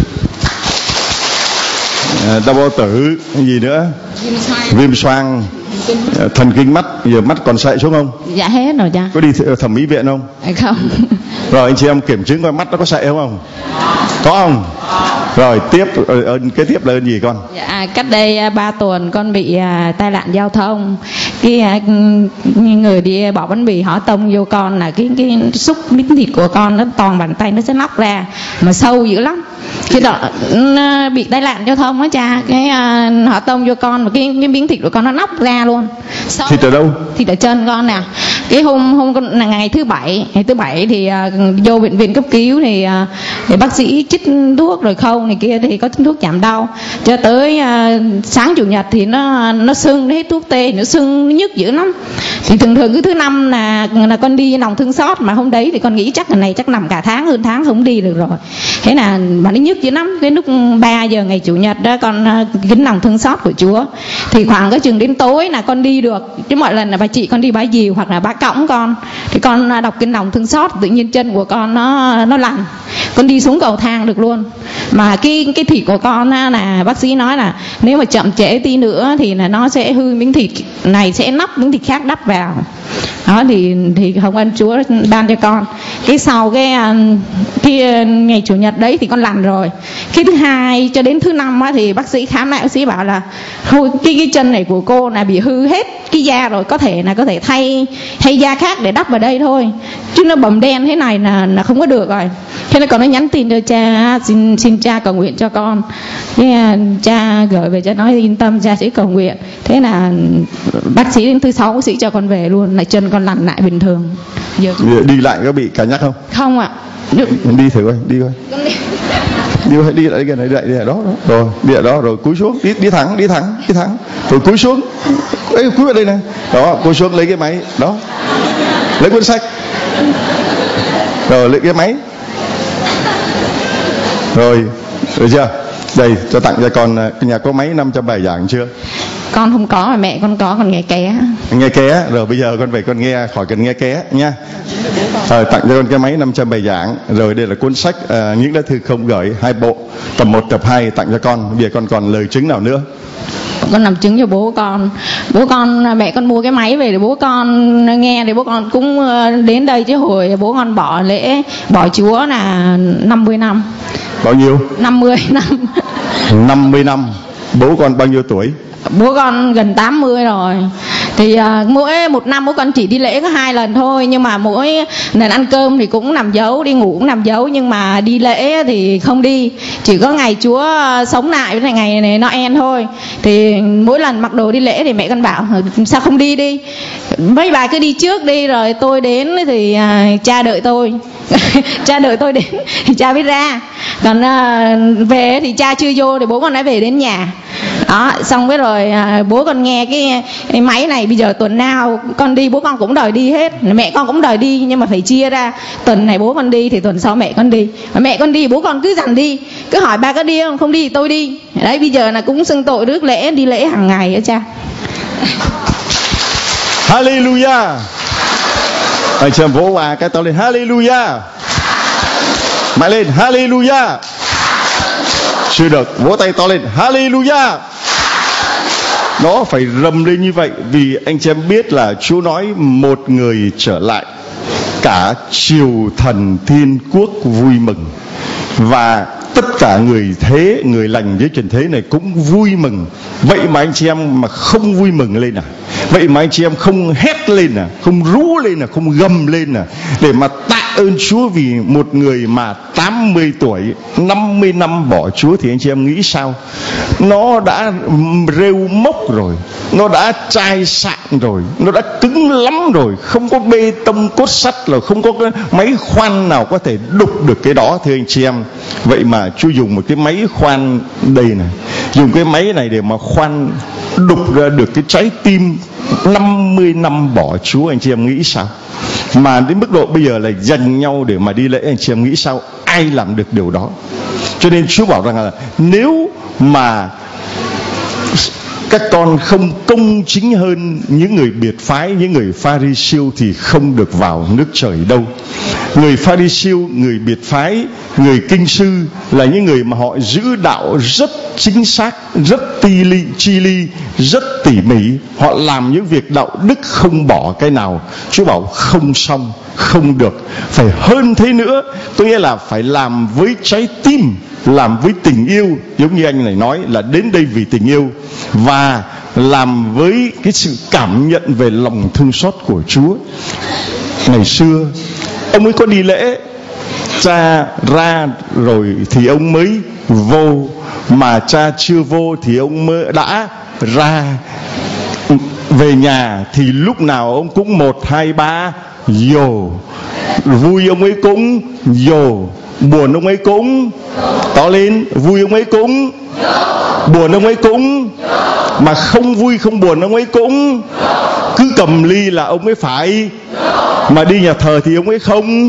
à, đau bao tử, cái gì nữa? Viêm xoang, thần kinh mắt, giờ mắt còn sệ xuống không? Dạ hết rồi cha. Có đi thẩm mỹ viện không? Không. Rồi anh chị em kiểm chứng coi mắt nó có sệ không? Không? Có không? Rồi tiếp, ơn kế tiếp là ơn gì con? Dạ, cách đây ba tuần con bị uh, tai nạn giao thông. Cái uh, người đi bỏ bánh mì hỏi tông vô con là cái cái xúc miếng thịt của con nó toàn bàn tay nó sẽ nóc ra mà sâu dữ lắm. Khi đó uh, bị tai nạn giao thông á cha, cái uh, họ tông vô con mà cái cái miếng thịt của con nó nóc ra luôn. Sâu. Thịt ở đâu? Thịt ở chân con nè. Cái hôm hôm con là ngày thứ bảy, ngày thứ bảy thì uh, vô bệnh viện cấp cứu thì, uh, thì bác sĩ chích thuốc rồi khâu này kia thì có thuốc giảm đau. Cho tới uh, sáng chủ nhật thì nó nó sưng, nó hết thuốc tê, nó sưng, nó nhức dữ lắm. Thì thường thường cứ thứ năm là là con đi lòng thương xót, mà hôm đấy thì con nghĩ chắc là này chắc nằm cả tháng, hơn tháng không đi được rồi. Thế là mà nó nhức dữ lắm. Cái lúc ba giờ ngày chủ nhật đó con uh, kính lòng thương xót của Chúa. Thì khoảng cái chừng đến tối là con đi được. Chứ mọi lần là bà chị con đi bái dìu hoặc là bác cõng con thì con uh, đọc kinh lòng thương xót, tự nhiên chân của con nó nó lành. Con đi xuống cầu thang được luôn. Mà cái cái thịt của con á, là bác sĩ nói là nếu mà chậm trễ tí nữa thì là nó sẽ hư, miếng thịt này sẽ nắp miếng thịt khác đắp vào. Đó thì thì hồng ân Chúa ban cho con. Cái sau cái cái ngày chủ nhật đấy thì con lành rồi. Cái thứ hai cho đến thứ năm á, thì bác sĩ khám lại, bác sĩ bảo là thôi cái cái chân này của cô là bị hư hết cái da rồi, có thể là có thể thay thay da khác để đắp vào đây thôi, chứ nó bầm đen thế này là là không có được rồi. Thế nên còn nó nhắn tin cho cha, xin xin cha cầu nguyện cho con. Thế cha gửi về cho nói yên tâm, cha sẽ cầu nguyện. Thế là bác sĩ đến thứ sáu bác sĩ cho con về luôn, lại chân con lành lại bình thường. Giờ đi lại có bị cả nhắc không? Không ạ. Đi thử coi, đi coi. Đi coi, đi lại cái này, đi lại, đi lại đó, đó. Rồi, đi lại đó rồi cúi xuống, đi đi thẳng, đi thẳng, đi thẳng. Rồi cúi xuống. Ấy cúi vào đây này. Đó, cúi xuống lấy cái máy, đó. Lấy cuốn sách. Rồi lấy cái máy. Rồi, được chưa? Đây, cho tặng cho con, nhà có máy năm trăm bài giảng chưa? Con không có mà mẹ con có, con nghe ké. Nghe ké, rồi bây giờ con về con nghe, khỏi cần nghe ké nha. Rồi, tặng cho con cái máy năm trăm bài giảng. Rồi đây là cuốn sách à, những lá thư không gửi, hai bộ, tập một tập hai tặng cho con. Bây giờ con còn lời chứng nào nữa? Con làm chứng cho bố con. Bố con, mẹ con mua cái máy về để bố con nghe, để bố con cũng đến đây. Chứ hồi bố con bỏ lễ bỏ Chúa là năm mươi năm. Bao nhiêu? năm mươi năm. năm mươi năm. Bố con bao nhiêu tuổi? Bố con gần tám mươi rồi. Thì uh, mỗi một năm bố con chỉ đi lễ có hai lần thôi. Nhưng mà mỗi lần ăn cơm thì cũng nằm giấu, đi ngủ cũng nằm giấu. Nhưng mà đi lễ thì không đi. Chỉ có ngày Chúa sống lại với ngày này Noel thôi. Thì mỗi lần mặc đồ đi lễ thì mẹ con bảo sao không đi đi, mấy bà cứ đi trước đi, rồi tôi đến thì uh, cha đợi tôi. Cha đợi tôi đến thì cha biết ra. Còn uh, về thì cha chưa vô thì bố con đã về đến nhà. Đó, xong cái rồi à, bố con nghe cái, cái máy này bây giờ tuần nào con đi bố con cũng đòi đi hết, mẹ con cũng đòi đi, nhưng mà phải chia ra, tuần này bố con đi thì tuần sau mẹ con đi, mà mẹ con đi bố con cứ dằn đi, cứ hỏi ba có đi không, không đi thì tôi đi. Đấy, bây giờ là cũng xưng tội rước lễ, đi lễ hàng ngày đó cha. Hallelujah. Anh chị em vỗ vào cái tao lên Hallelujah. Mãi lên Hallelujah. Chưa được, vỗ tay to lên Hallelujah. Nó phải rầm lên như vậy, vì anh chị em biết là Chúa nói một người trở lại, cả triều thần thiên quốc vui mừng, và tất cả người thế, người lành dưới trần thế này cũng vui mừng. Vậy mà anh chị em mà không vui mừng lên à? Vậy mà anh chị em không hét lên à? Không rú lên à? Không gầm lên à? Để mà tạ ơn Chúa vì một người mà tám mươi tuổi, năm mươi năm bỏ Chúa, thì anh chị em nghĩ sao? Nó đã rêu mốc rồi, nó đã chai sạn rồi, nó đã cứng lắm rồi, không có bê tông cốt sắt, là không có cái máy khoan nào có thể đục được cái đó, thưa anh chị em. Vậy mà Chúa dùng một cái máy khoan đây này, dùng cái máy này để mà khoan đục ra được cái trái tim năm mươi năm bỏ Chúa, anh chị em nghĩ sao? Mà đến mức độ bây giờ là giành nhau để mà đi lễ, anh chị em nghĩ sao? Ai làm được điều đó? Cho nên Chúa bảo rằng là nếu mà các con không công chính hơn những người biệt phái, những người Pha-ri-siêu, thì không được vào nước trời đâu. Người Pha-ri-siêu, người biệt phái, người kinh sư là những người mà họ giữ đạo rất chính xác, rất ti ly, chi ly, rất tỉ mỉ. Họ làm những việc đạo đức không bỏ cái nào. Chúa bảo không xong, không được, phải hơn thế nữa. Tôi nghĩa là phải làm với trái tim, làm với tình yêu, giống như anh này nói là đến đây vì tình yêu, và làm với cái sự cảm nhận về lòng thương xót của Chúa. Ngày xưa ông ấy có đi lễ, cha ra rồi thì ông mới vô, mà cha chưa vô thì ông mới đã ra. Về nhà thì lúc nào ông cũng một hai ba dồ, vui ông ấy cũng dồ, buồn ông ấy cũng to lên, vui ông ấy cũng buồn ông ấy cũng, mà không vui không buồn ông ấy cũng. Cứ cầm ly là ông ấy phải, mà đi nhà thờ thì ông ấy không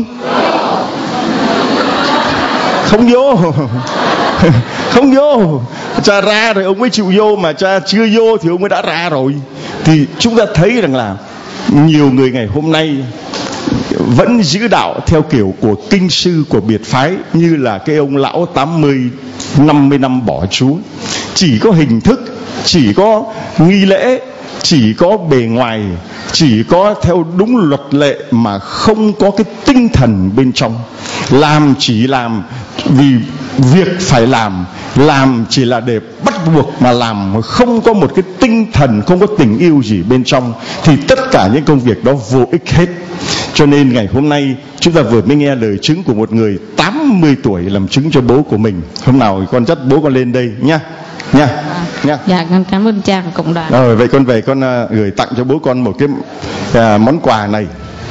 không vô. Không vô. Cha ra rồi ông ấy chịu vô, mà cha chưa vô thì ông ấy đã ra rồi. Thì chúng ta thấy rằng là nhiều người ngày hôm nay vẫn giữ đạo theo kiểu của kinh sư, của biệt phái, như là cái ông lão tám mươi, năm mươi năm bỏ Chúa. Chỉ có hình thức, chỉ có nghi lễ, chỉ có bề ngoài, chỉ có theo đúng luật lệ mà không có cái tinh thần bên trong. Làm chỉ làm vì việc phải làm, làm chỉ là để bắt buộc mà làm, mà không có một cái tinh thần, không có tình yêu gì bên trong, thì tất cả những công việc đó vô ích hết. Cho nên ngày hôm nay chúng ta vừa mới nghe lời chứng của một người tám mươi tuổi làm chứng cho bố của mình. Hôm nào con dắt bố con lên đây nha, nha, nha. Dạ, con cảm ơn cha và cộng đoàn. Rồi vậy con về con uh, gửi tặng cho bố con một cái uh, món quà này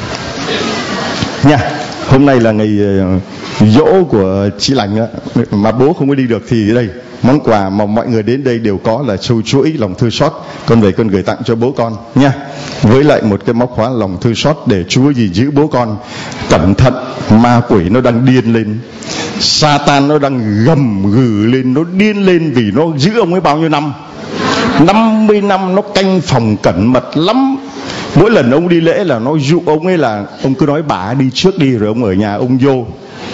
nha. Hôm nay là ngày uh, dỗ của chị Lành á, mà bố không có đi được thì đây món quà mà mọi người đến đây đều có là sâu chuỗi lòng thương xót. Con về con gửi tặng cho bố con nha, với lại một cái móc khóa lòng thương xót để Chúa gì giữ bố con. Cẩn thận, ma quỷ nó đang điên lên, Satan nó đang gầm gừ lên, nó điên lên vì nó giữ ông ấy bao nhiêu năm, năm mươi năm nó canh phòng cẩn mật lắm. Mỗi lần ông đi lễ là nó dụ ông ấy là ông cứ nói bà đi trước đi rồi ông ở nhà ông vô.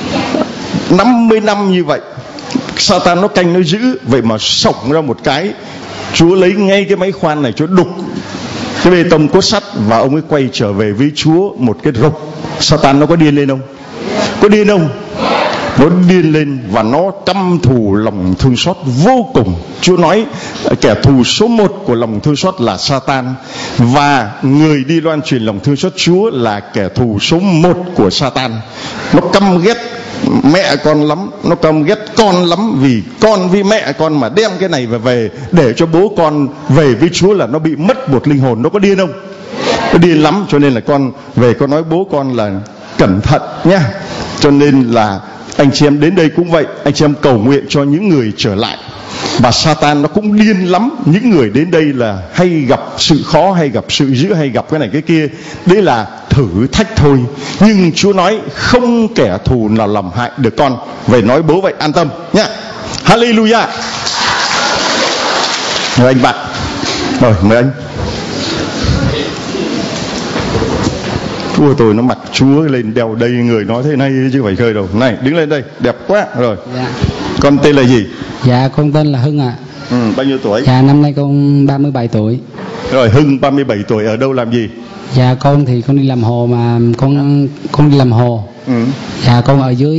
Năm mươi năm như vậy Satan nó canh nó giữ. Vậy mà sổng ra một cái, Chúa lấy ngay cái máy khoan này Chúa đục cái bê tông cốt sắt và ông ấy quay trở về với Chúa một cái rục. Satan nó có điên lên không? Có điên không? Nó điên lên và nó căm thù lòng thương xót vô cùng. Chúa nói kẻ thù số một của lòng thương xót là Satan, và người đi loan truyền lòng thương xót Chúa là kẻ thù số một của Satan. Nó căm ghét mẹ con lắm, nó căm ghét con lắm, vì con với mẹ con mà đem cái này về về để cho bố con về với Chúa là nó bị mất một linh hồn. Nó có điên không? Nó điên lắm. Cho nên là con về con nói bố con là cẩn thận nhá. Cho nên là anh chị em đến đây cũng vậy, anh chị em cầu nguyện cho những người trở lại. Và Satan nó cũng điên lắm. Những người đến đây là hay gặp sự khó, hay gặp sự dữ, hay gặp cái này cái kia. Đấy là thử thách thôi. Nhưng Chúa nói không kẻ thù nào làm hại được con. Về nói bố vậy an tâm nhá. Hallelujah. Mời anh bạn. Rồi mời anh. Chúa tôi nó mặc Chúa lên đeo đây người nói thế này chứ phải khơi đâu. Này đứng lên đây, đẹp quá. Rồi dạ. Con tên là gì? Dạ con tên là Hưng ạ. À. Ừ, bao nhiêu tuổi? Dạ năm nay con ba mươi bảy tuổi. Rồi Hưng ba mươi bảy tuổi ở đâu làm gì? Dạ con thì con đi làm hồ mà con con đi làm hồ. Ừ. Dạ con ở dưới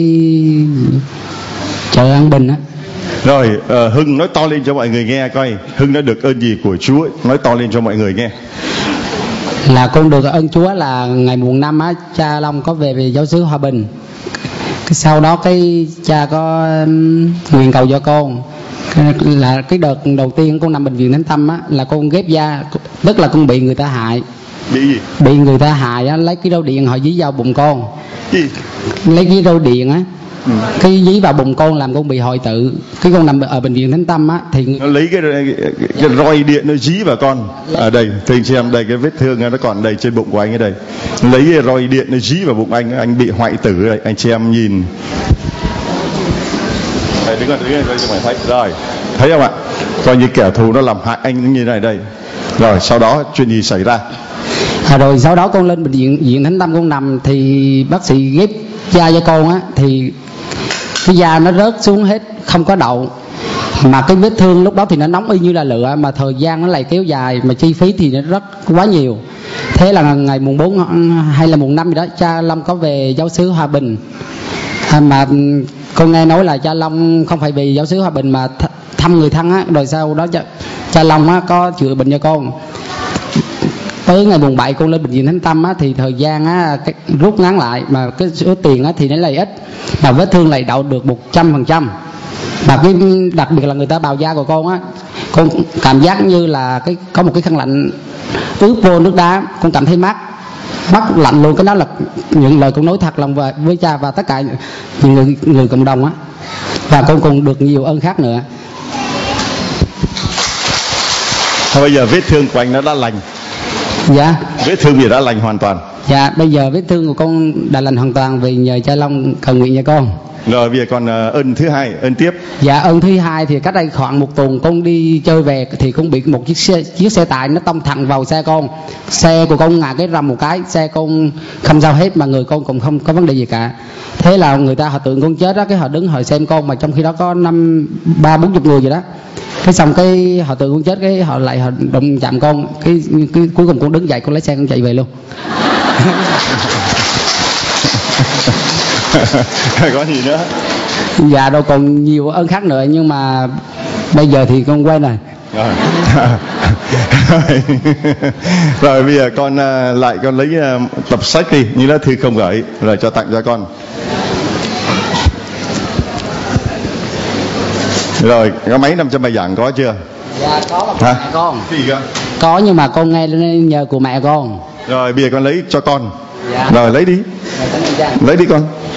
chợ An Bình á. Rồi uh, Hưng nói to lên cho mọi người nghe coi Hưng đã được ơn gì của Chúa. Nói to lên cho mọi người nghe. Là con được ơn Chúa là ngày mùng năm á, cha Long có về về giáo xứ Hòa Bình. Cái sau đó cái cha có um, nguyện cầu cho con là cái đợt đầu tiên con nằm bệnh viện Thánh Tâm á, là con ghép da, tức là con bị người ta hại. Bị gì? Bị người ta hại á, lấy cái râu điện họ dí vào bụng con. Gì? Lấy cái râu điện á. Ừ. Cái dí vào bụng con làm con bị hoại tử. Cái con nằm ở bệnh viện Thánh Tâm á thì nó lấy cái, cái, cái roi điện nó dí vào con ở đây. Thì anh xem đây cái vết thương nó còn đây trên bụng của anh ở đây. Lấy cái roi điện nó dí vào bụng anh, anh bị hoại tử đây. Anh chị em nhìn. Đây đứng lên đứng lên đây cho mày thấy. Rồi, thấy không ạ? Coi như kẻ thù nó làm hại anh như này đây. Rồi sau đó chuyện gì xảy ra? À, rồi sau đó con lên bệnh viện viện Thánh Tâm con nằm thì bác sĩ ghép da cho con á, thì cái da nó rớt xuống hết, không có đậu. Mà cái vết thương lúc đó thì nó nóng y như là lửa, mà thời gian nó lại kéo dài, mà chi phí thì nó rất quá nhiều. Thế là ngày mùng bốn hay là mùng năm gì đó, cha Long có về giáo xứ Hòa Bình. À, mà con nghe nói là cha Long không phải về giáo xứ Hòa Bình mà th- thăm người thân á, rồi sau đó cha, cha Long á có chữa bệnh cho con. Tới ngày mùng bảy con lên bệnh viện Thánh Tâm á, thì thời gian á cái, rút ngắn lại, mà cái số tiền á thì nó lại ít, mà vết thương lại đậu được một trăm phần trăm. Và cái đặc biệt là người ta bào da của con á, con cảm giác như là cái có một cái khăn lạnh ướp vô nước đá, con cảm thấy mát mát lạnh luôn. Cái đó là những lời con nói thật lòng với, với cha và tất cả những người, người cộng đồng á. Và con còn được nhiều ơn khác nữa. Thôi bây giờ vết thương của anh nó đã lành. Dạ. Vết thương gì đã lành hoàn toàn? Dạ bây giờ vết thương của con đã lành hoàn toàn vì nhờ cha Long cầu nguyện cho con. Rồi bây giờ còn uh, ơn thứ hai, ơn tiếp. Dạ ơn thứ hai thì cách đây khoảng một tuần con đi chơi về thì con bị một chiếc xe, chiếc xe tải nó tông thẳng vào xe con. Xe của con ngã cái rầm một cái, xe con không sao hết mà người con cũng không có vấn đề gì cả. Thế là người ta họ tưởng con chết đó, cái họ đứng họ xem con, mà trong khi đó có năm ba bốn chục người gì đó. Cái xong cái họ tưởng con chết, cái họ lại họ đụng chạm con, cái, cái cuối cùng con đứng dậy, con lấy xe con chạy về luôn. Có gì nữa? Dạ đâu còn nhiều ơn khác nữa, nhưng mà bây giờ thì con quên rồi. Rồi. Rồi bây giờ con uh, lại con lấy uh, tập sách đi, như lá thư không gửi, rồi cho tặng cho con. Rồi có mấy năm trăm bài giảng có chưa? Dạ có mà mẹ con. Cái gì cơ? Có, nhưng mà con nghe nhờ của mẹ con. Rồi bây giờ con lấy cho con. Dạ. Rồi lấy đi. Rồi, lấy đi con.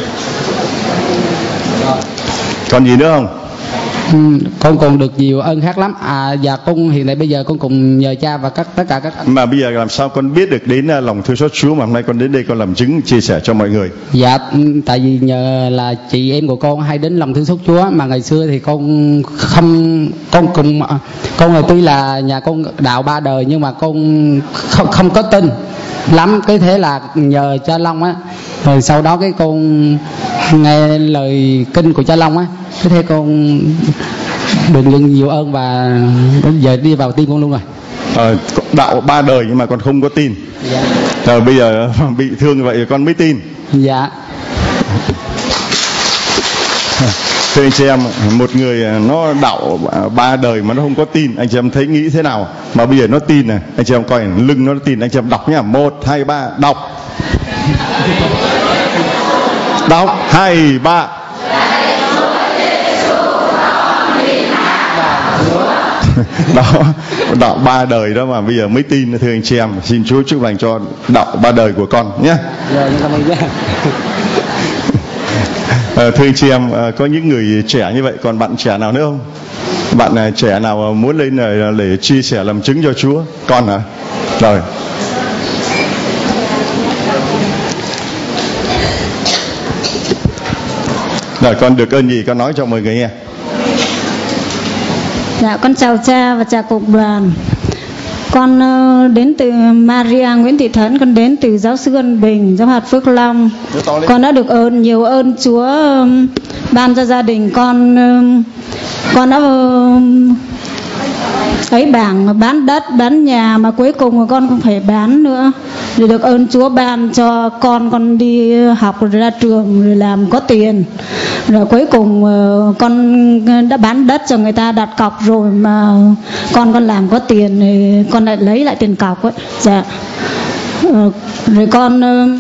Rồi. Còn gì nữa không? Ừ, con còn được nhiều ơn khác lắm. À và con hiện tại bây giờ con cùng nhờ cha và các tất cả các anh. Mà bây giờ làm sao con biết được đến lòng thương xót Chúa mà hôm nay con đến đây con làm chứng chia sẻ cho mọi người? Dạ tại vì nhờ là chị em của con hay đến lòng thương xót Chúa, mà ngày xưa thì con không con cùng con là tuy là nhà con đạo ba đời nhưng mà con không không có tin lắm, cái thế là nhờ cha Long á, rồi sau đó cái con nghe lời kinh của cha Long á, cái thế con được nhận nhiều ơn và đến giờ đi vào tim con luôn rồi. Ờ, đạo ba đời nhưng mà con không có tin. Dạ. Rồi bây giờ bị thương vậy con mới tin. Dạ. Thưa anh chị em, một người nó đạo ba đời mà nó không có tin, anh chị em thấy nghĩ thế nào? Mà bây giờ nó tin này, anh chị em coi lưng nó tin, anh chị em đọc nhá, một hai ba đọc. Đọc hai ba. Đó, đạo ba đời đó mà bây giờ mới tin. Thưa anh chị em, xin Chúa chúc lành cho đạo ba đời của con nhé. À, thưa anh chị em, à, có những người trẻ như vậy, còn bạn trẻ nào nữa không? Bạn à, trẻ nào muốn lên này để chia sẻ làm chứng cho Chúa? Con hả? Rồi. Rồi con được ơn gì con nói cho mọi người nghe. Dạ con chào cha và chào cộng đoàn. Con uh, đến từ Maria Nguyễn Thị Thấn, con đến từ giáo sư Ân Bình, giáo hạt Phước Long. Con đã được ơn nhiều ơn Chúa um, ban cho gia đình con. Um, con đã um, ấy bảng bán đất, bán nhà mà cuối cùng con không phải bán nữa. Rồi được ơn Chúa ban cho con con đi học rồi ra trường rồi làm có tiền. Rồi cuối cùng uh, con đã bán đất cho người ta đặt cọc rồi mà con con làm có tiền thì con lại lấy lại tiền cọc ấy. Dạ. Uh, rồi con uh...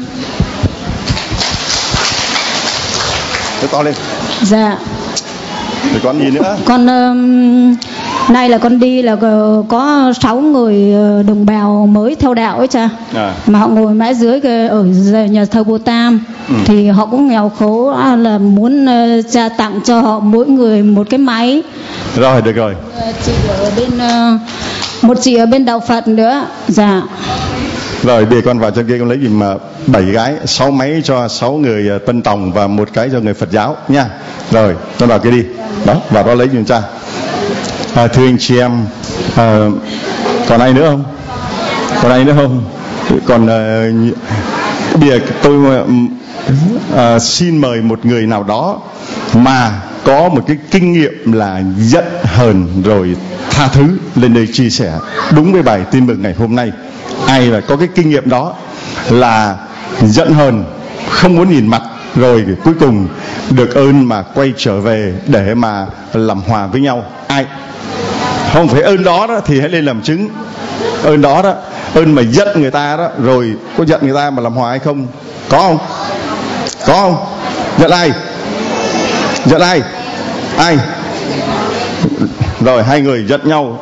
Nói to lên. Dạ. Rồi con gì nữa? Con uh, nay là con đi là có sáu người đồng bào mới theo đạo ấy cha. À. Mà họ ngồi mãi dưới ở nhà thờ Bồ Tam. Ừ. Thì họ cũng nghèo khổ, là muốn cha tặng cho họ mỗi người một cái máy. Rồi được rồi. Chị ở bên một chị ở bên đạo Phật nữa. Dạ. Rồi bây giờ con vào trong kia con lấy gì mà bảy cái, sáu máy cho sáu người Tân Tòng và một cái cho người Phật giáo nha. Rồi con vào kia đi. Đó, vào đó lấy giùm cha. À, thưa anh chị em, à, còn ai nữa không? Còn ai nữa không? Còn à, bây giờ tôi à, xin mời một người nào đó mà có một cái kinh nghiệm là giận hờn rồi tha thứ lên đây chia sẻ đúng với bài tin mừng ngày hôm nay. Ai là có cái kinh nghiệm đó là giận hờn, không muốn nhìn mặt, rồi cuối cùng được ơn mà quay trở về để mà làm hòa với nhau. Ai? Không phải ơn đó đó thì hãy lên làm chứng. Ơn đó đó, ơn mà giận người ta đó, rồi có giận người ta mà làm hòa hay không? Có không? Có không? Giận ai? Giận ai? Ai? Rồi hai người giận nhau.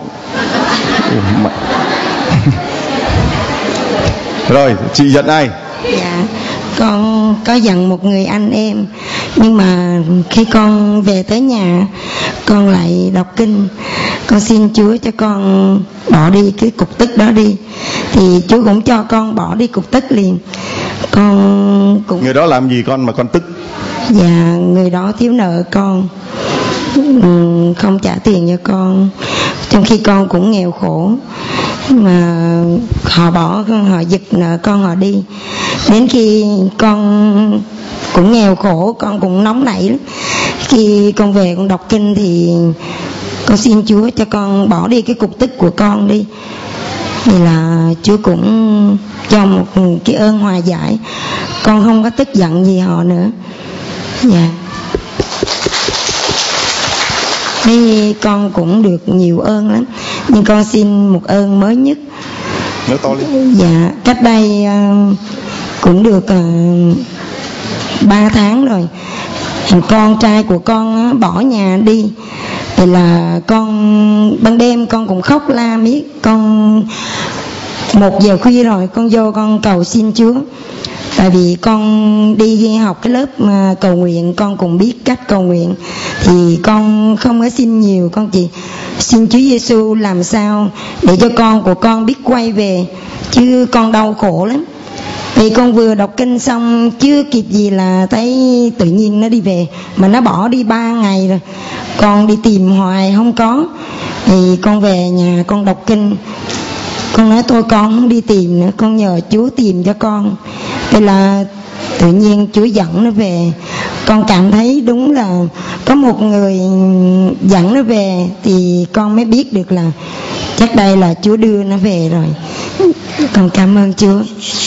Rồi chị giận ai? Dạ con có giận một người anh em, nhưng mà khi con về tới nhà con lại đọc kinh, con xin Chúa cho con bỏ đi cái cục tức đó đi, thì Chúa cũng cho con bỏ đi cục tức liền. Con cũng... Người đó làm gì con mà con tức? Dạ người đó thiếu nợ con, không trả tiền cho con, trong khi con cũng nghèo khổ, mà họ bỏ họ giật nợ con họ đi. Đến khi con cũng nghèo khổ, con cũng nóng nảy lắm. Khi con về con đọc kinh thì Con xin Chúa cho con bỏ đi cái cục tức của con đi, thì là Chúa cũng cho một cái ơn hòa giải, con không có tức giận gì họ nữa. Dạ. Thì con cũng được nhiều ơn lắm, nhưng con xin một ơn mới nhất. Nói to lên. Dạ, cách đây uh, cũng được uh, ba tháng rồi, con trai của con uh, bỏ nhà đi, thì là con ban đêm con cũng khóc la miết. Con một giờ khuya rồi con vô con cầu xin Chúa, tại vì con đi học cái lớp mà cầu nguyện, con cũng biết cách cầu nguyện, thì con không có xin nhiều, con chỉ xin Chúa Giêsu làm sao để cho con của con biết quay về, chứ con đau khổ lắm. Thì con vừa đọc kinh xong chưa kịp gì là thấy tự nhiên nó đi về, mà nó bỏ đi ba ngày rồi, con đi tìm hoài không có. Thì con về nhà con đọc kinh, con nói thôi con không đi tìm nữa, con nhờ Chúa tìm cho con. Thế là tự nhiên Chúa dẫn nó về. Con cảm thấy đúng là có một người dẫn nó về, thì con mới biết được là chắc đây là Chúa đưa nó về rồi. Con cảm ơn Chúa.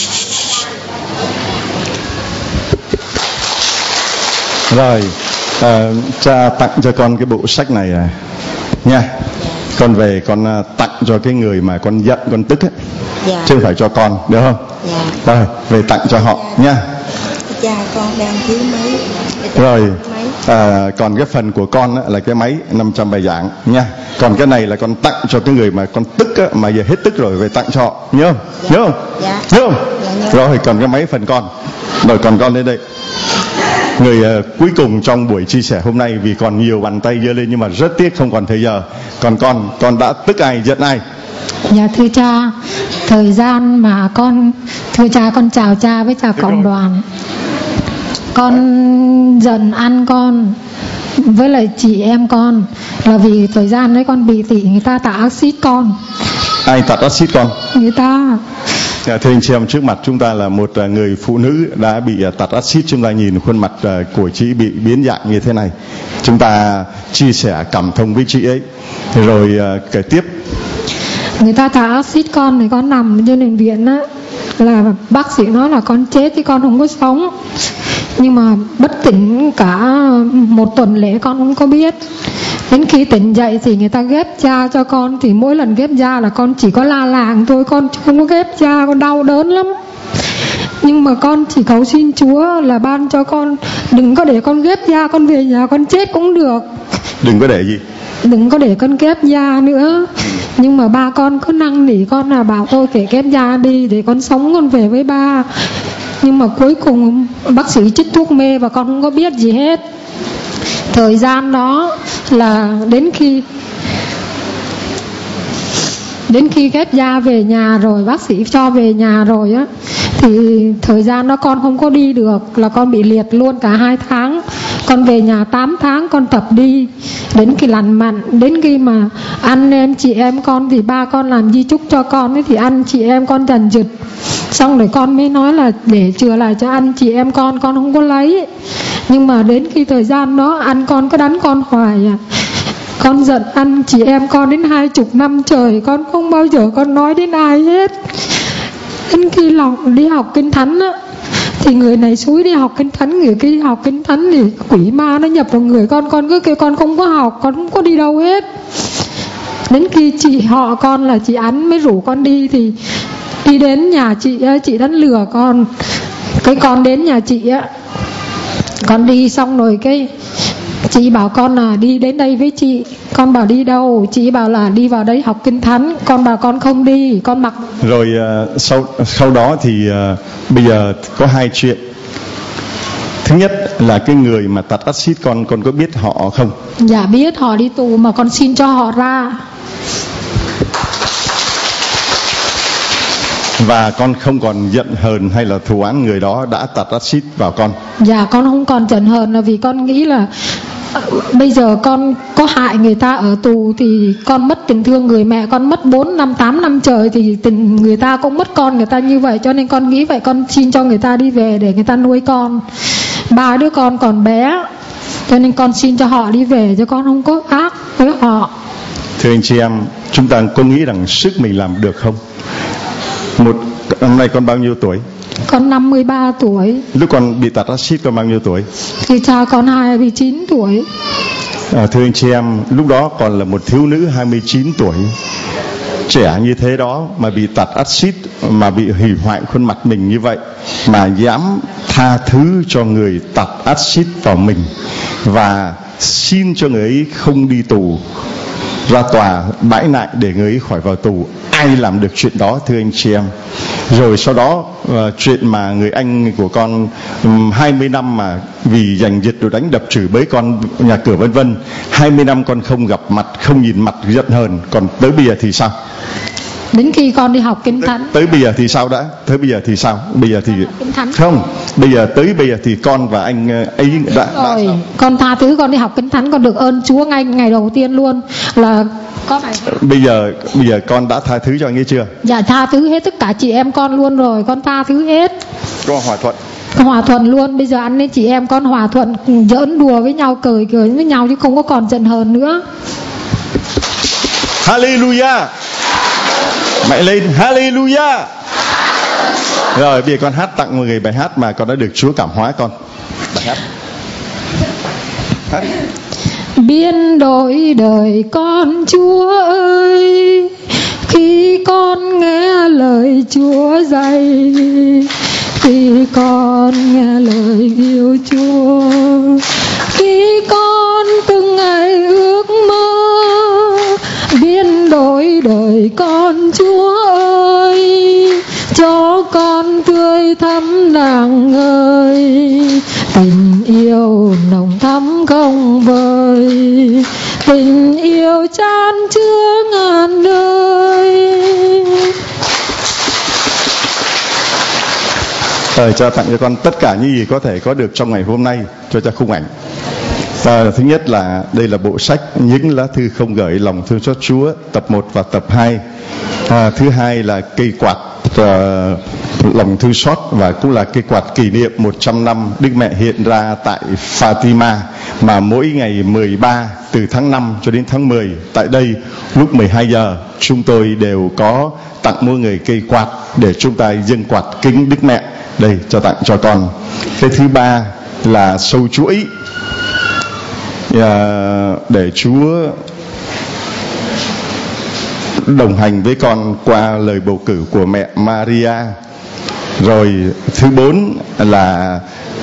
Rồi, à, cha tặng cho con cái bộ sách này à, nha. Con về con tặng cho cái người mà con giận, con tức ấy. Dạ. Chứ không phải cho con, được không? Dạ. Rồi, về tặng cho họ dạ. nha. Cha con đang thiếu máy. Rồi, à, còn cái phần của con á, là cái máy năm trăm bài giảng nha. Còn cái này là con tặng cho cái người mà con tức á, mà giờ hết tức rồi, về tặng cho họ, nhớ không? Dạ. Nhớ không? Dạ. Nhớ không? Dạ, nhớ. Rồi, còn cái máy phần con. Rồi còn con lên đây. Người uh, cuối cùng trong buổi chia sẻ hôm nay, vì còn nhiều bàn tay giơ lên nhưng mà rất tiếc không còn thời giờ. Còn con, con đã tức ai, giận ai? Dạ thưa cha, thời gian mà con, thưa cha con chào cha với chào cộng đoàn. Con giận ăn con với lại chị em con là vì thời gian đấy con bị tỉ người ta tạt axit con. Ai tạt axit con? Người ta. Thưa anh chị em, trước mặt chúng ta là một người phụ nữ đã bị tạt axit. Chúng ta nhìn khuôn mặt của chị bị biến dạng như thế này, chúng ta chia sẻ cảm thông với chị ấy. Rồi kể tiếp. Người ta tạt axit con thì con nằm trên bệnh viện á, là bác sĩ nói là con chết chứ con không có sống. Nhưng mà bất tỉnh cả một tuần lễ con không có biết. Đến khi tỉnh dậy thì người ta ghép da cho con, thì mỗi lần ghép da là con chỉ có la làng thôi, con không có ghép da, con đau đớn lắm. Nhưng mà con chỉ cầu xin Chúa là ban cho con đừng có để con ghép da, con về nhà con chết cũng được. Đừng có để gì? Đừng có để con ghép da nữa. Nhưng mà ba con cứ năn nỉ con là bảo tôi kể ghép da đi để con sống, con về với ba. Nhưng mà cuối cùng bác sĩ chích thuốc mê và con không có biết gì hết. Thời gian đó là đến khi Đến khi ghép da về nhà rồi, bác sĩ cho về nhà rồi á, thì thời gian đó con không có đi được, là con bị liệt luôn cả hai tháng. Con về nhà tám tháng con tập đi, đến khi lành mạnh, đến khi mà ăn em chị em con thì ba con làm di chúc cho con ấy, thì ăn chị em con dần dứt. Xong rồi con mới nói là để chừa lại cho ăn chị em con, con không có lấy. Nhưng mà đến khi thời gian đó ăn con cứ đánh con hoài à. Con giận ăn chị em con đến hai chục năm trời, con không bao giờ con nói đến ai hết. Đến khi lòng đi học kinh thánh á, thì người này xúi đi học kinh thánh, người kia đi học kinh thánh, thì quỷ ma nó nhập vào người con, con cứ kêu con không có học, con không có đi đâu hết. Đến khi chị họ con là chị Ánh mới rủ con đi, thì đi đến nhà chị, chị đánh lừa con. Cái con đến nhà chị á, con đi xong rồi cái chị bảo con là đi đến đây với chị. Con bảo đi đâu? Chị bảo là đi vào đây học kinh thánh. Con bảo con không đi, con mặc. Rồi uh, sau sau đó thì uh, bây giờ có hai chuyện. Thứ nhất là cái người mà tạt axit con, con có biết họ không? Dạ biết, họ đi tù mà con xin cho họ ra. Và con không còn giận hờn hay là thù oán người đó đã tạt axit vào con? Dạ con không còn giận hờn, là vì con nghĩ là bây giờ con có hại người ta ở tù thì con mất tình thương người mẹ, con mất bốn năm tám năm trời thì tình người ta cũng mất con người ta như vậy, cho nên con nghĩ vậy, con xin cho người ta đi về để người ta nuôi con. Ba đứa con còn bé, cho nên con xin cho họ đi về, cho con không có ác với họ. Thưa anh chị em, chúng ta có nghĩ rằng sức mình làm được không? Một năm nay con bao nhiêu tuổi? Con năm mươi ba tuổi. Lúc con bị tạt axit con bao nhiêu tuổi? Thì cha con hai mươi chín tuổi. À, thưa anh chị em, lúc đó còn là một thiếu nữ hai mươi chín tuổi, trẻ như thế đó mà bị tạt axit, mà bị hủy hoại khuôn mặt mình như vậy, mà dám tha thứ cho người tạt axit vào mình và xin cho người ấy không đi tù, ra tòa bãi nại để người ấy khỏi vào tù. Ai làm được chuyện đó thưa anh chị em? Rồi sau đó uh, chuyện mà người anh của con um, hai mươi năm mà vì giành giật rồi đánh đập chửi bới con nhà cửa vân vân, hai mươi năm con không gặp mặt, không nhìn mặt, giận hờn. Còn tới bây giờ thì sao? Đến khi con đi học Kinh Thánh. Tới, tới bây giờ thì sao đã? Tới bây giờ thì sao? Bây giờ thì Kinh Thánh. Không, bây giờ tới bây giờ thì con và anh ấy đã, rồi đã con tha thứ, con đi học Kinh Thánh, con được ơn Chúa ngay ngày đầu tiên luôn là con phải. Bây giờ bây giờ con đã tha thứ cho anh ấy chưa? Dạ tha thứ hết tất cả chị em con luôn rồi, con tha thứ hết. Con hòa thuận. Hòa thuận luôn, bây giờ anh ấy chị em con hòa thuận, giỡn đùa với nhau, cười cười với nhau chứ không có còn giận hờn nữa. Hallelujah. Mẹ lên hallelujah. Rồi bây giờ con hát tặng mọi người bài hát mà con đã được Chúa cảm hóa con. Bài hát. Hát. Biến đổi đời con Chúa ơi, khi con nghe lời Chúa dạy, khi con nghe lời yêu Chúa, khi con từng ngày ước mơ, biến đổi đời con Chúa ơi, cho con tươi thắm nàng ơi, tình yêu nồng thắm không vời, tình yêu chan chứa ngàn đời. Rồi cho tặng cho con tất cả những gì có thể có được trong ngày hôm nay cho cha khung ảnh. À, thứ nhất là đây là bộ sách Những lá thư không gửi lòng thương xót Chúa tập một và tập hai. À, thứ hai là cây quạt uh, lòng thương xót, và cũng là cây quạt kỷ niệm một trăm năm Đức Mẹ hiện ra tại Fatima, mà mỗi ngày mười ba từ tháng năm cho đến tháng mười tại đây lúc mười hai giờ chúng tôi đều có tặng mỗi người cây quạt để chúng ta dâng quạt kính Đức Mẹ. Đây cho tặng cho con. Cái thứ ba là sâu chuỗi, à, để Chúa đồng hành với con qua lời bầu cử của mẹ Maria. Rồi thứ bốn là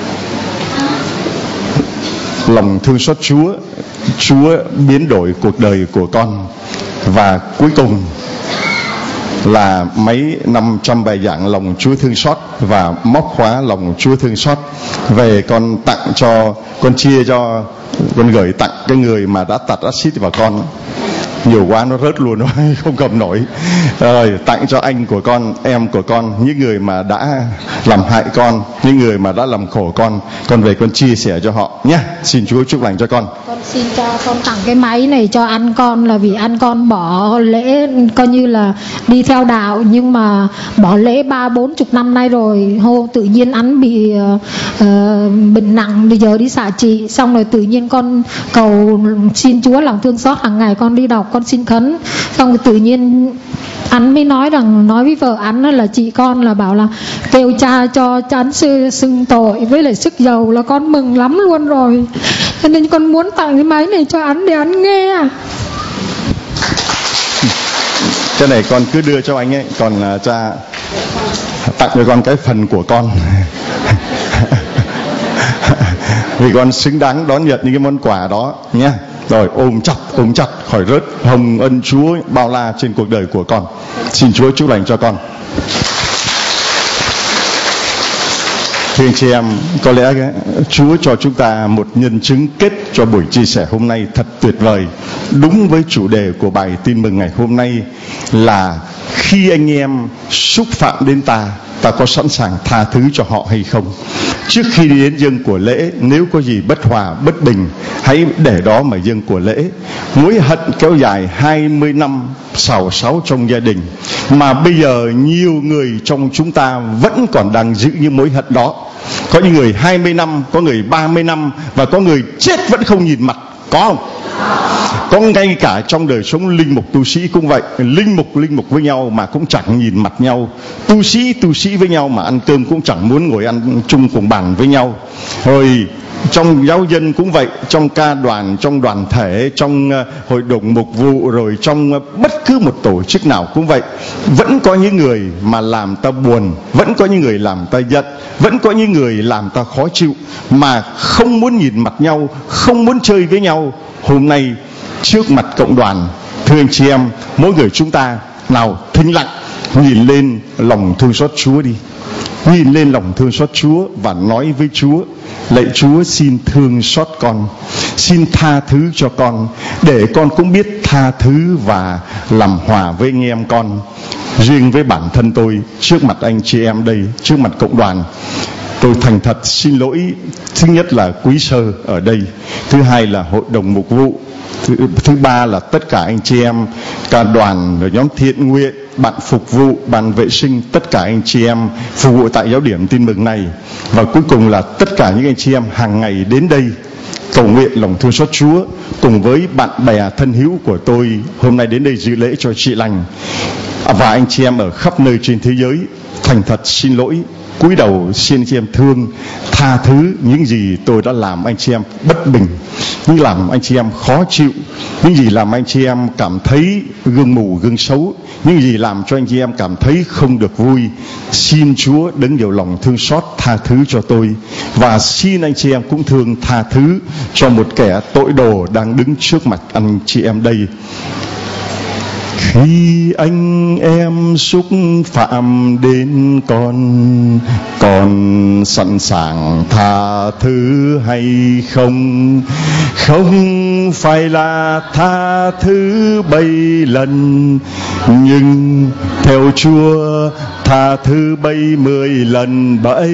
lòng thương xót Chúa, Chúa biến đổi cuộc đời của con. Và cuối cùng là mấy năm trăm bài giảng lòng Chúa thương xót và móc khóa lòng Chúa thương xót về con tặng cho, con chia cho, con gửi tặng cái người mà đã tạt axit vào con. Nhiều quá nó rớt luôn rồi, không cầm nổi. Rồi tặng cho anh của con, em của con, những người mà đã làm hại con, những người mà đã làm khổ con, con về con chia sẻ cho họ nhé. Xin Chúa chúc lành cho con. Con xin cho con tặng cái máy này cho anh con, là vì anh con bỏ lễ, coi như là đi theo đạo nhưng mà bỏ lễ ba bốn chục năm nay rồi. Hô tự nhiên anh bị uh, bệnh nặng, bây giờ đi xạ trị, xong rồi tự nhiên con cầu xin Chúa lòng thương xót, hàng ngày con đi đọc, con xin khấn, xong rồi tự nhiên anh mới nói rằng, nói với vợ anh là chị con là bảo là kêu cha cho cha anh xưng tội với lại sức dầu, là con mừng lắm luôn rồi. Cho nên con muốn tặng cái máy này cho anh để anh nghe. Cái này con cứ đưa cho anh ấy, còn uh, cha tặng cho con cái phần của con. Vì con xứng đáng đón nhận những cái món quà đó nhé. Rồi ôm chặt, ôm chặt khỏi rớt hồng ân Chúa bao la trên cuộc đời của con. Xin Chúa chúc lành cho con. Thưa anh chị em, có lẽ Chúa cho chúng ta một nhân chứng kết cho buổi chia sẻ hôm nay thật tuyệt vời. Đúng với chủ đề của bài tin mừng ngày hôm nay là khi anh em xúc phạm đến ta, ta có sẵn sàng tha thứ cho họ hay không? Trước khi đi đến dâng của lễ, nếu có gì bất hòa, bất bình, hãy để đó mà dâng của lễ. Mối hận kéo dài hai mươi năm xào xáo trong gia đình, mà bây giờ nhiều người trong chúng ta vẫn còn đang giữ những mối hận đó. Có những người hai mươi năm, có người ba mươi năm, và có người chết vẫn không nhìn mặt. Có không? Có ngay cả trong đời sống linh mục tu sĩ cũng vậy, linh mục linh mục với nhau mà cũng chẳng nhìn mặt nhau, tu sĩ tu sĩ với nhau mà ăn cơm cũng chẳng muốn ngồi ăn chung cùng bàn với nhau. Rồi trong giáo dân cũng vậy, trong ca đoàn, trong đoàn thể, trong uh, hội đồng mục vụ, rồi trong uh, bất cứ một tổ chức nào cũng vậy. Vẫn có những người mà làm ta buồn, vẫn có những người làm ta giận, vẫn có những người làm ta khó chịu, mà không muốn nhìn mặt nhau, không muốn chơi với nhau. Hôm nay trước mặt cộng đoàn, thưa anh chị em, mỗi người chúng ta nào thinh lặng, nhìn lên lòng thương xót Chúa đi, nhìn lên lòng thương xót Chúa và nói với Chúa: lạy Chúa, xin thương xót con, xin tha thứ cho con, để con cũng biết tha thứ và làm hòa với anh em con. Riêng với bản thân tôi, trước mặt anh chị em đây, trước mặt cộng đoàn, tôi thành thật xin lỗi. Thứ nhất là quý sơ ở đây, thứ hai là hội đồng mục vụ, thứ, thứ ba là tất cả anh chị em cả đoàn, rồi nhóm thiện nguyện, bạn phục vụ, bạn vệ sinh, tất cả anh chị em phục vụ tại giáo điểm Tin Mừng này, và cuối cùng là tất cả những anh chị em hàng ngày đến đây cầu nguyện lòng thương xót Chúa cùng với bạn bè thân hữu của tôi hôm nay đến đây dự lễ cho chị lành, và anh chị em ở khắp nơi trên thế giới. Thành thật xin lỗi, cúi đầu xin anh chị em thương tha thứ những gì tôi đã làm anh chị em bất bình, những làm anh chị em khó chịu, những gì làm anh chị em cảm thấy gương mù gương xấu, những gì làm cho anh chị em cảm thấy không được vui. Xin Chúa đấng nhiều lòng thương xót tha thứ cho tôi, và xin anh chị em cũng thương tha thứ cho một kẻ tội đồ đang đứng trước mặt anh chị em đây. Khi anh em xúc phạm đến con, con sẵn sàng tha thứ hay không? Không phải là tha thứ bảy lần, nhưng theo Chúa tha thứ bảy mươi lần bảy.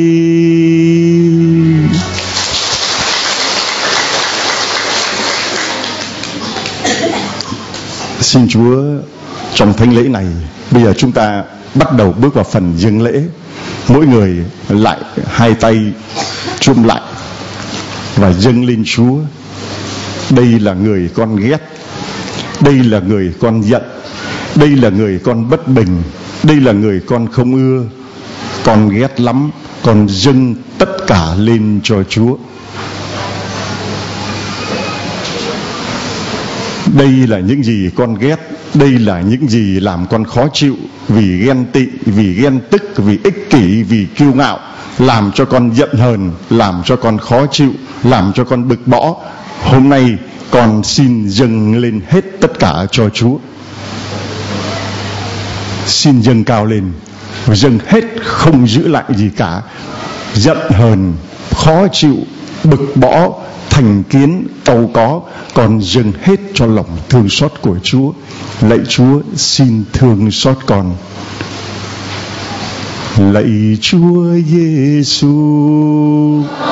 Xin Chúa trong thánh lễ này, bây giờ chúng ta bắt đầu bước vào phần dâng lễ. Mỗi người lại hai tay chum lại và dâng lên Chúa. Đây là người con ghét, đây là người con giận, đây là người con bất bình, đây là người con không ưa. Con ghét lắm, con dâng tất cả lên cho Chúa. Đây là những gì con ghét, đây là những gì làm con khó chịu, vì ghen tị, vì ghen tức, vì ích kỷ, vì kiêu ngạo, làm cho con giận hờn, làm cho con khó chịu, làm cho con bực bõ. Hôm nay con xin dâng lên hết tất cả cho Chúa. Xin dâng cao lên, dâng hết, không giữ lại gì cả. Giận hờn, khó chịu, bực bõ, thành kiến, cầu có, còn dâng hết cho lòng thương xót của Chúa. Lạy Chúa, xin thương xót con. Lạy Chúa Giêsu,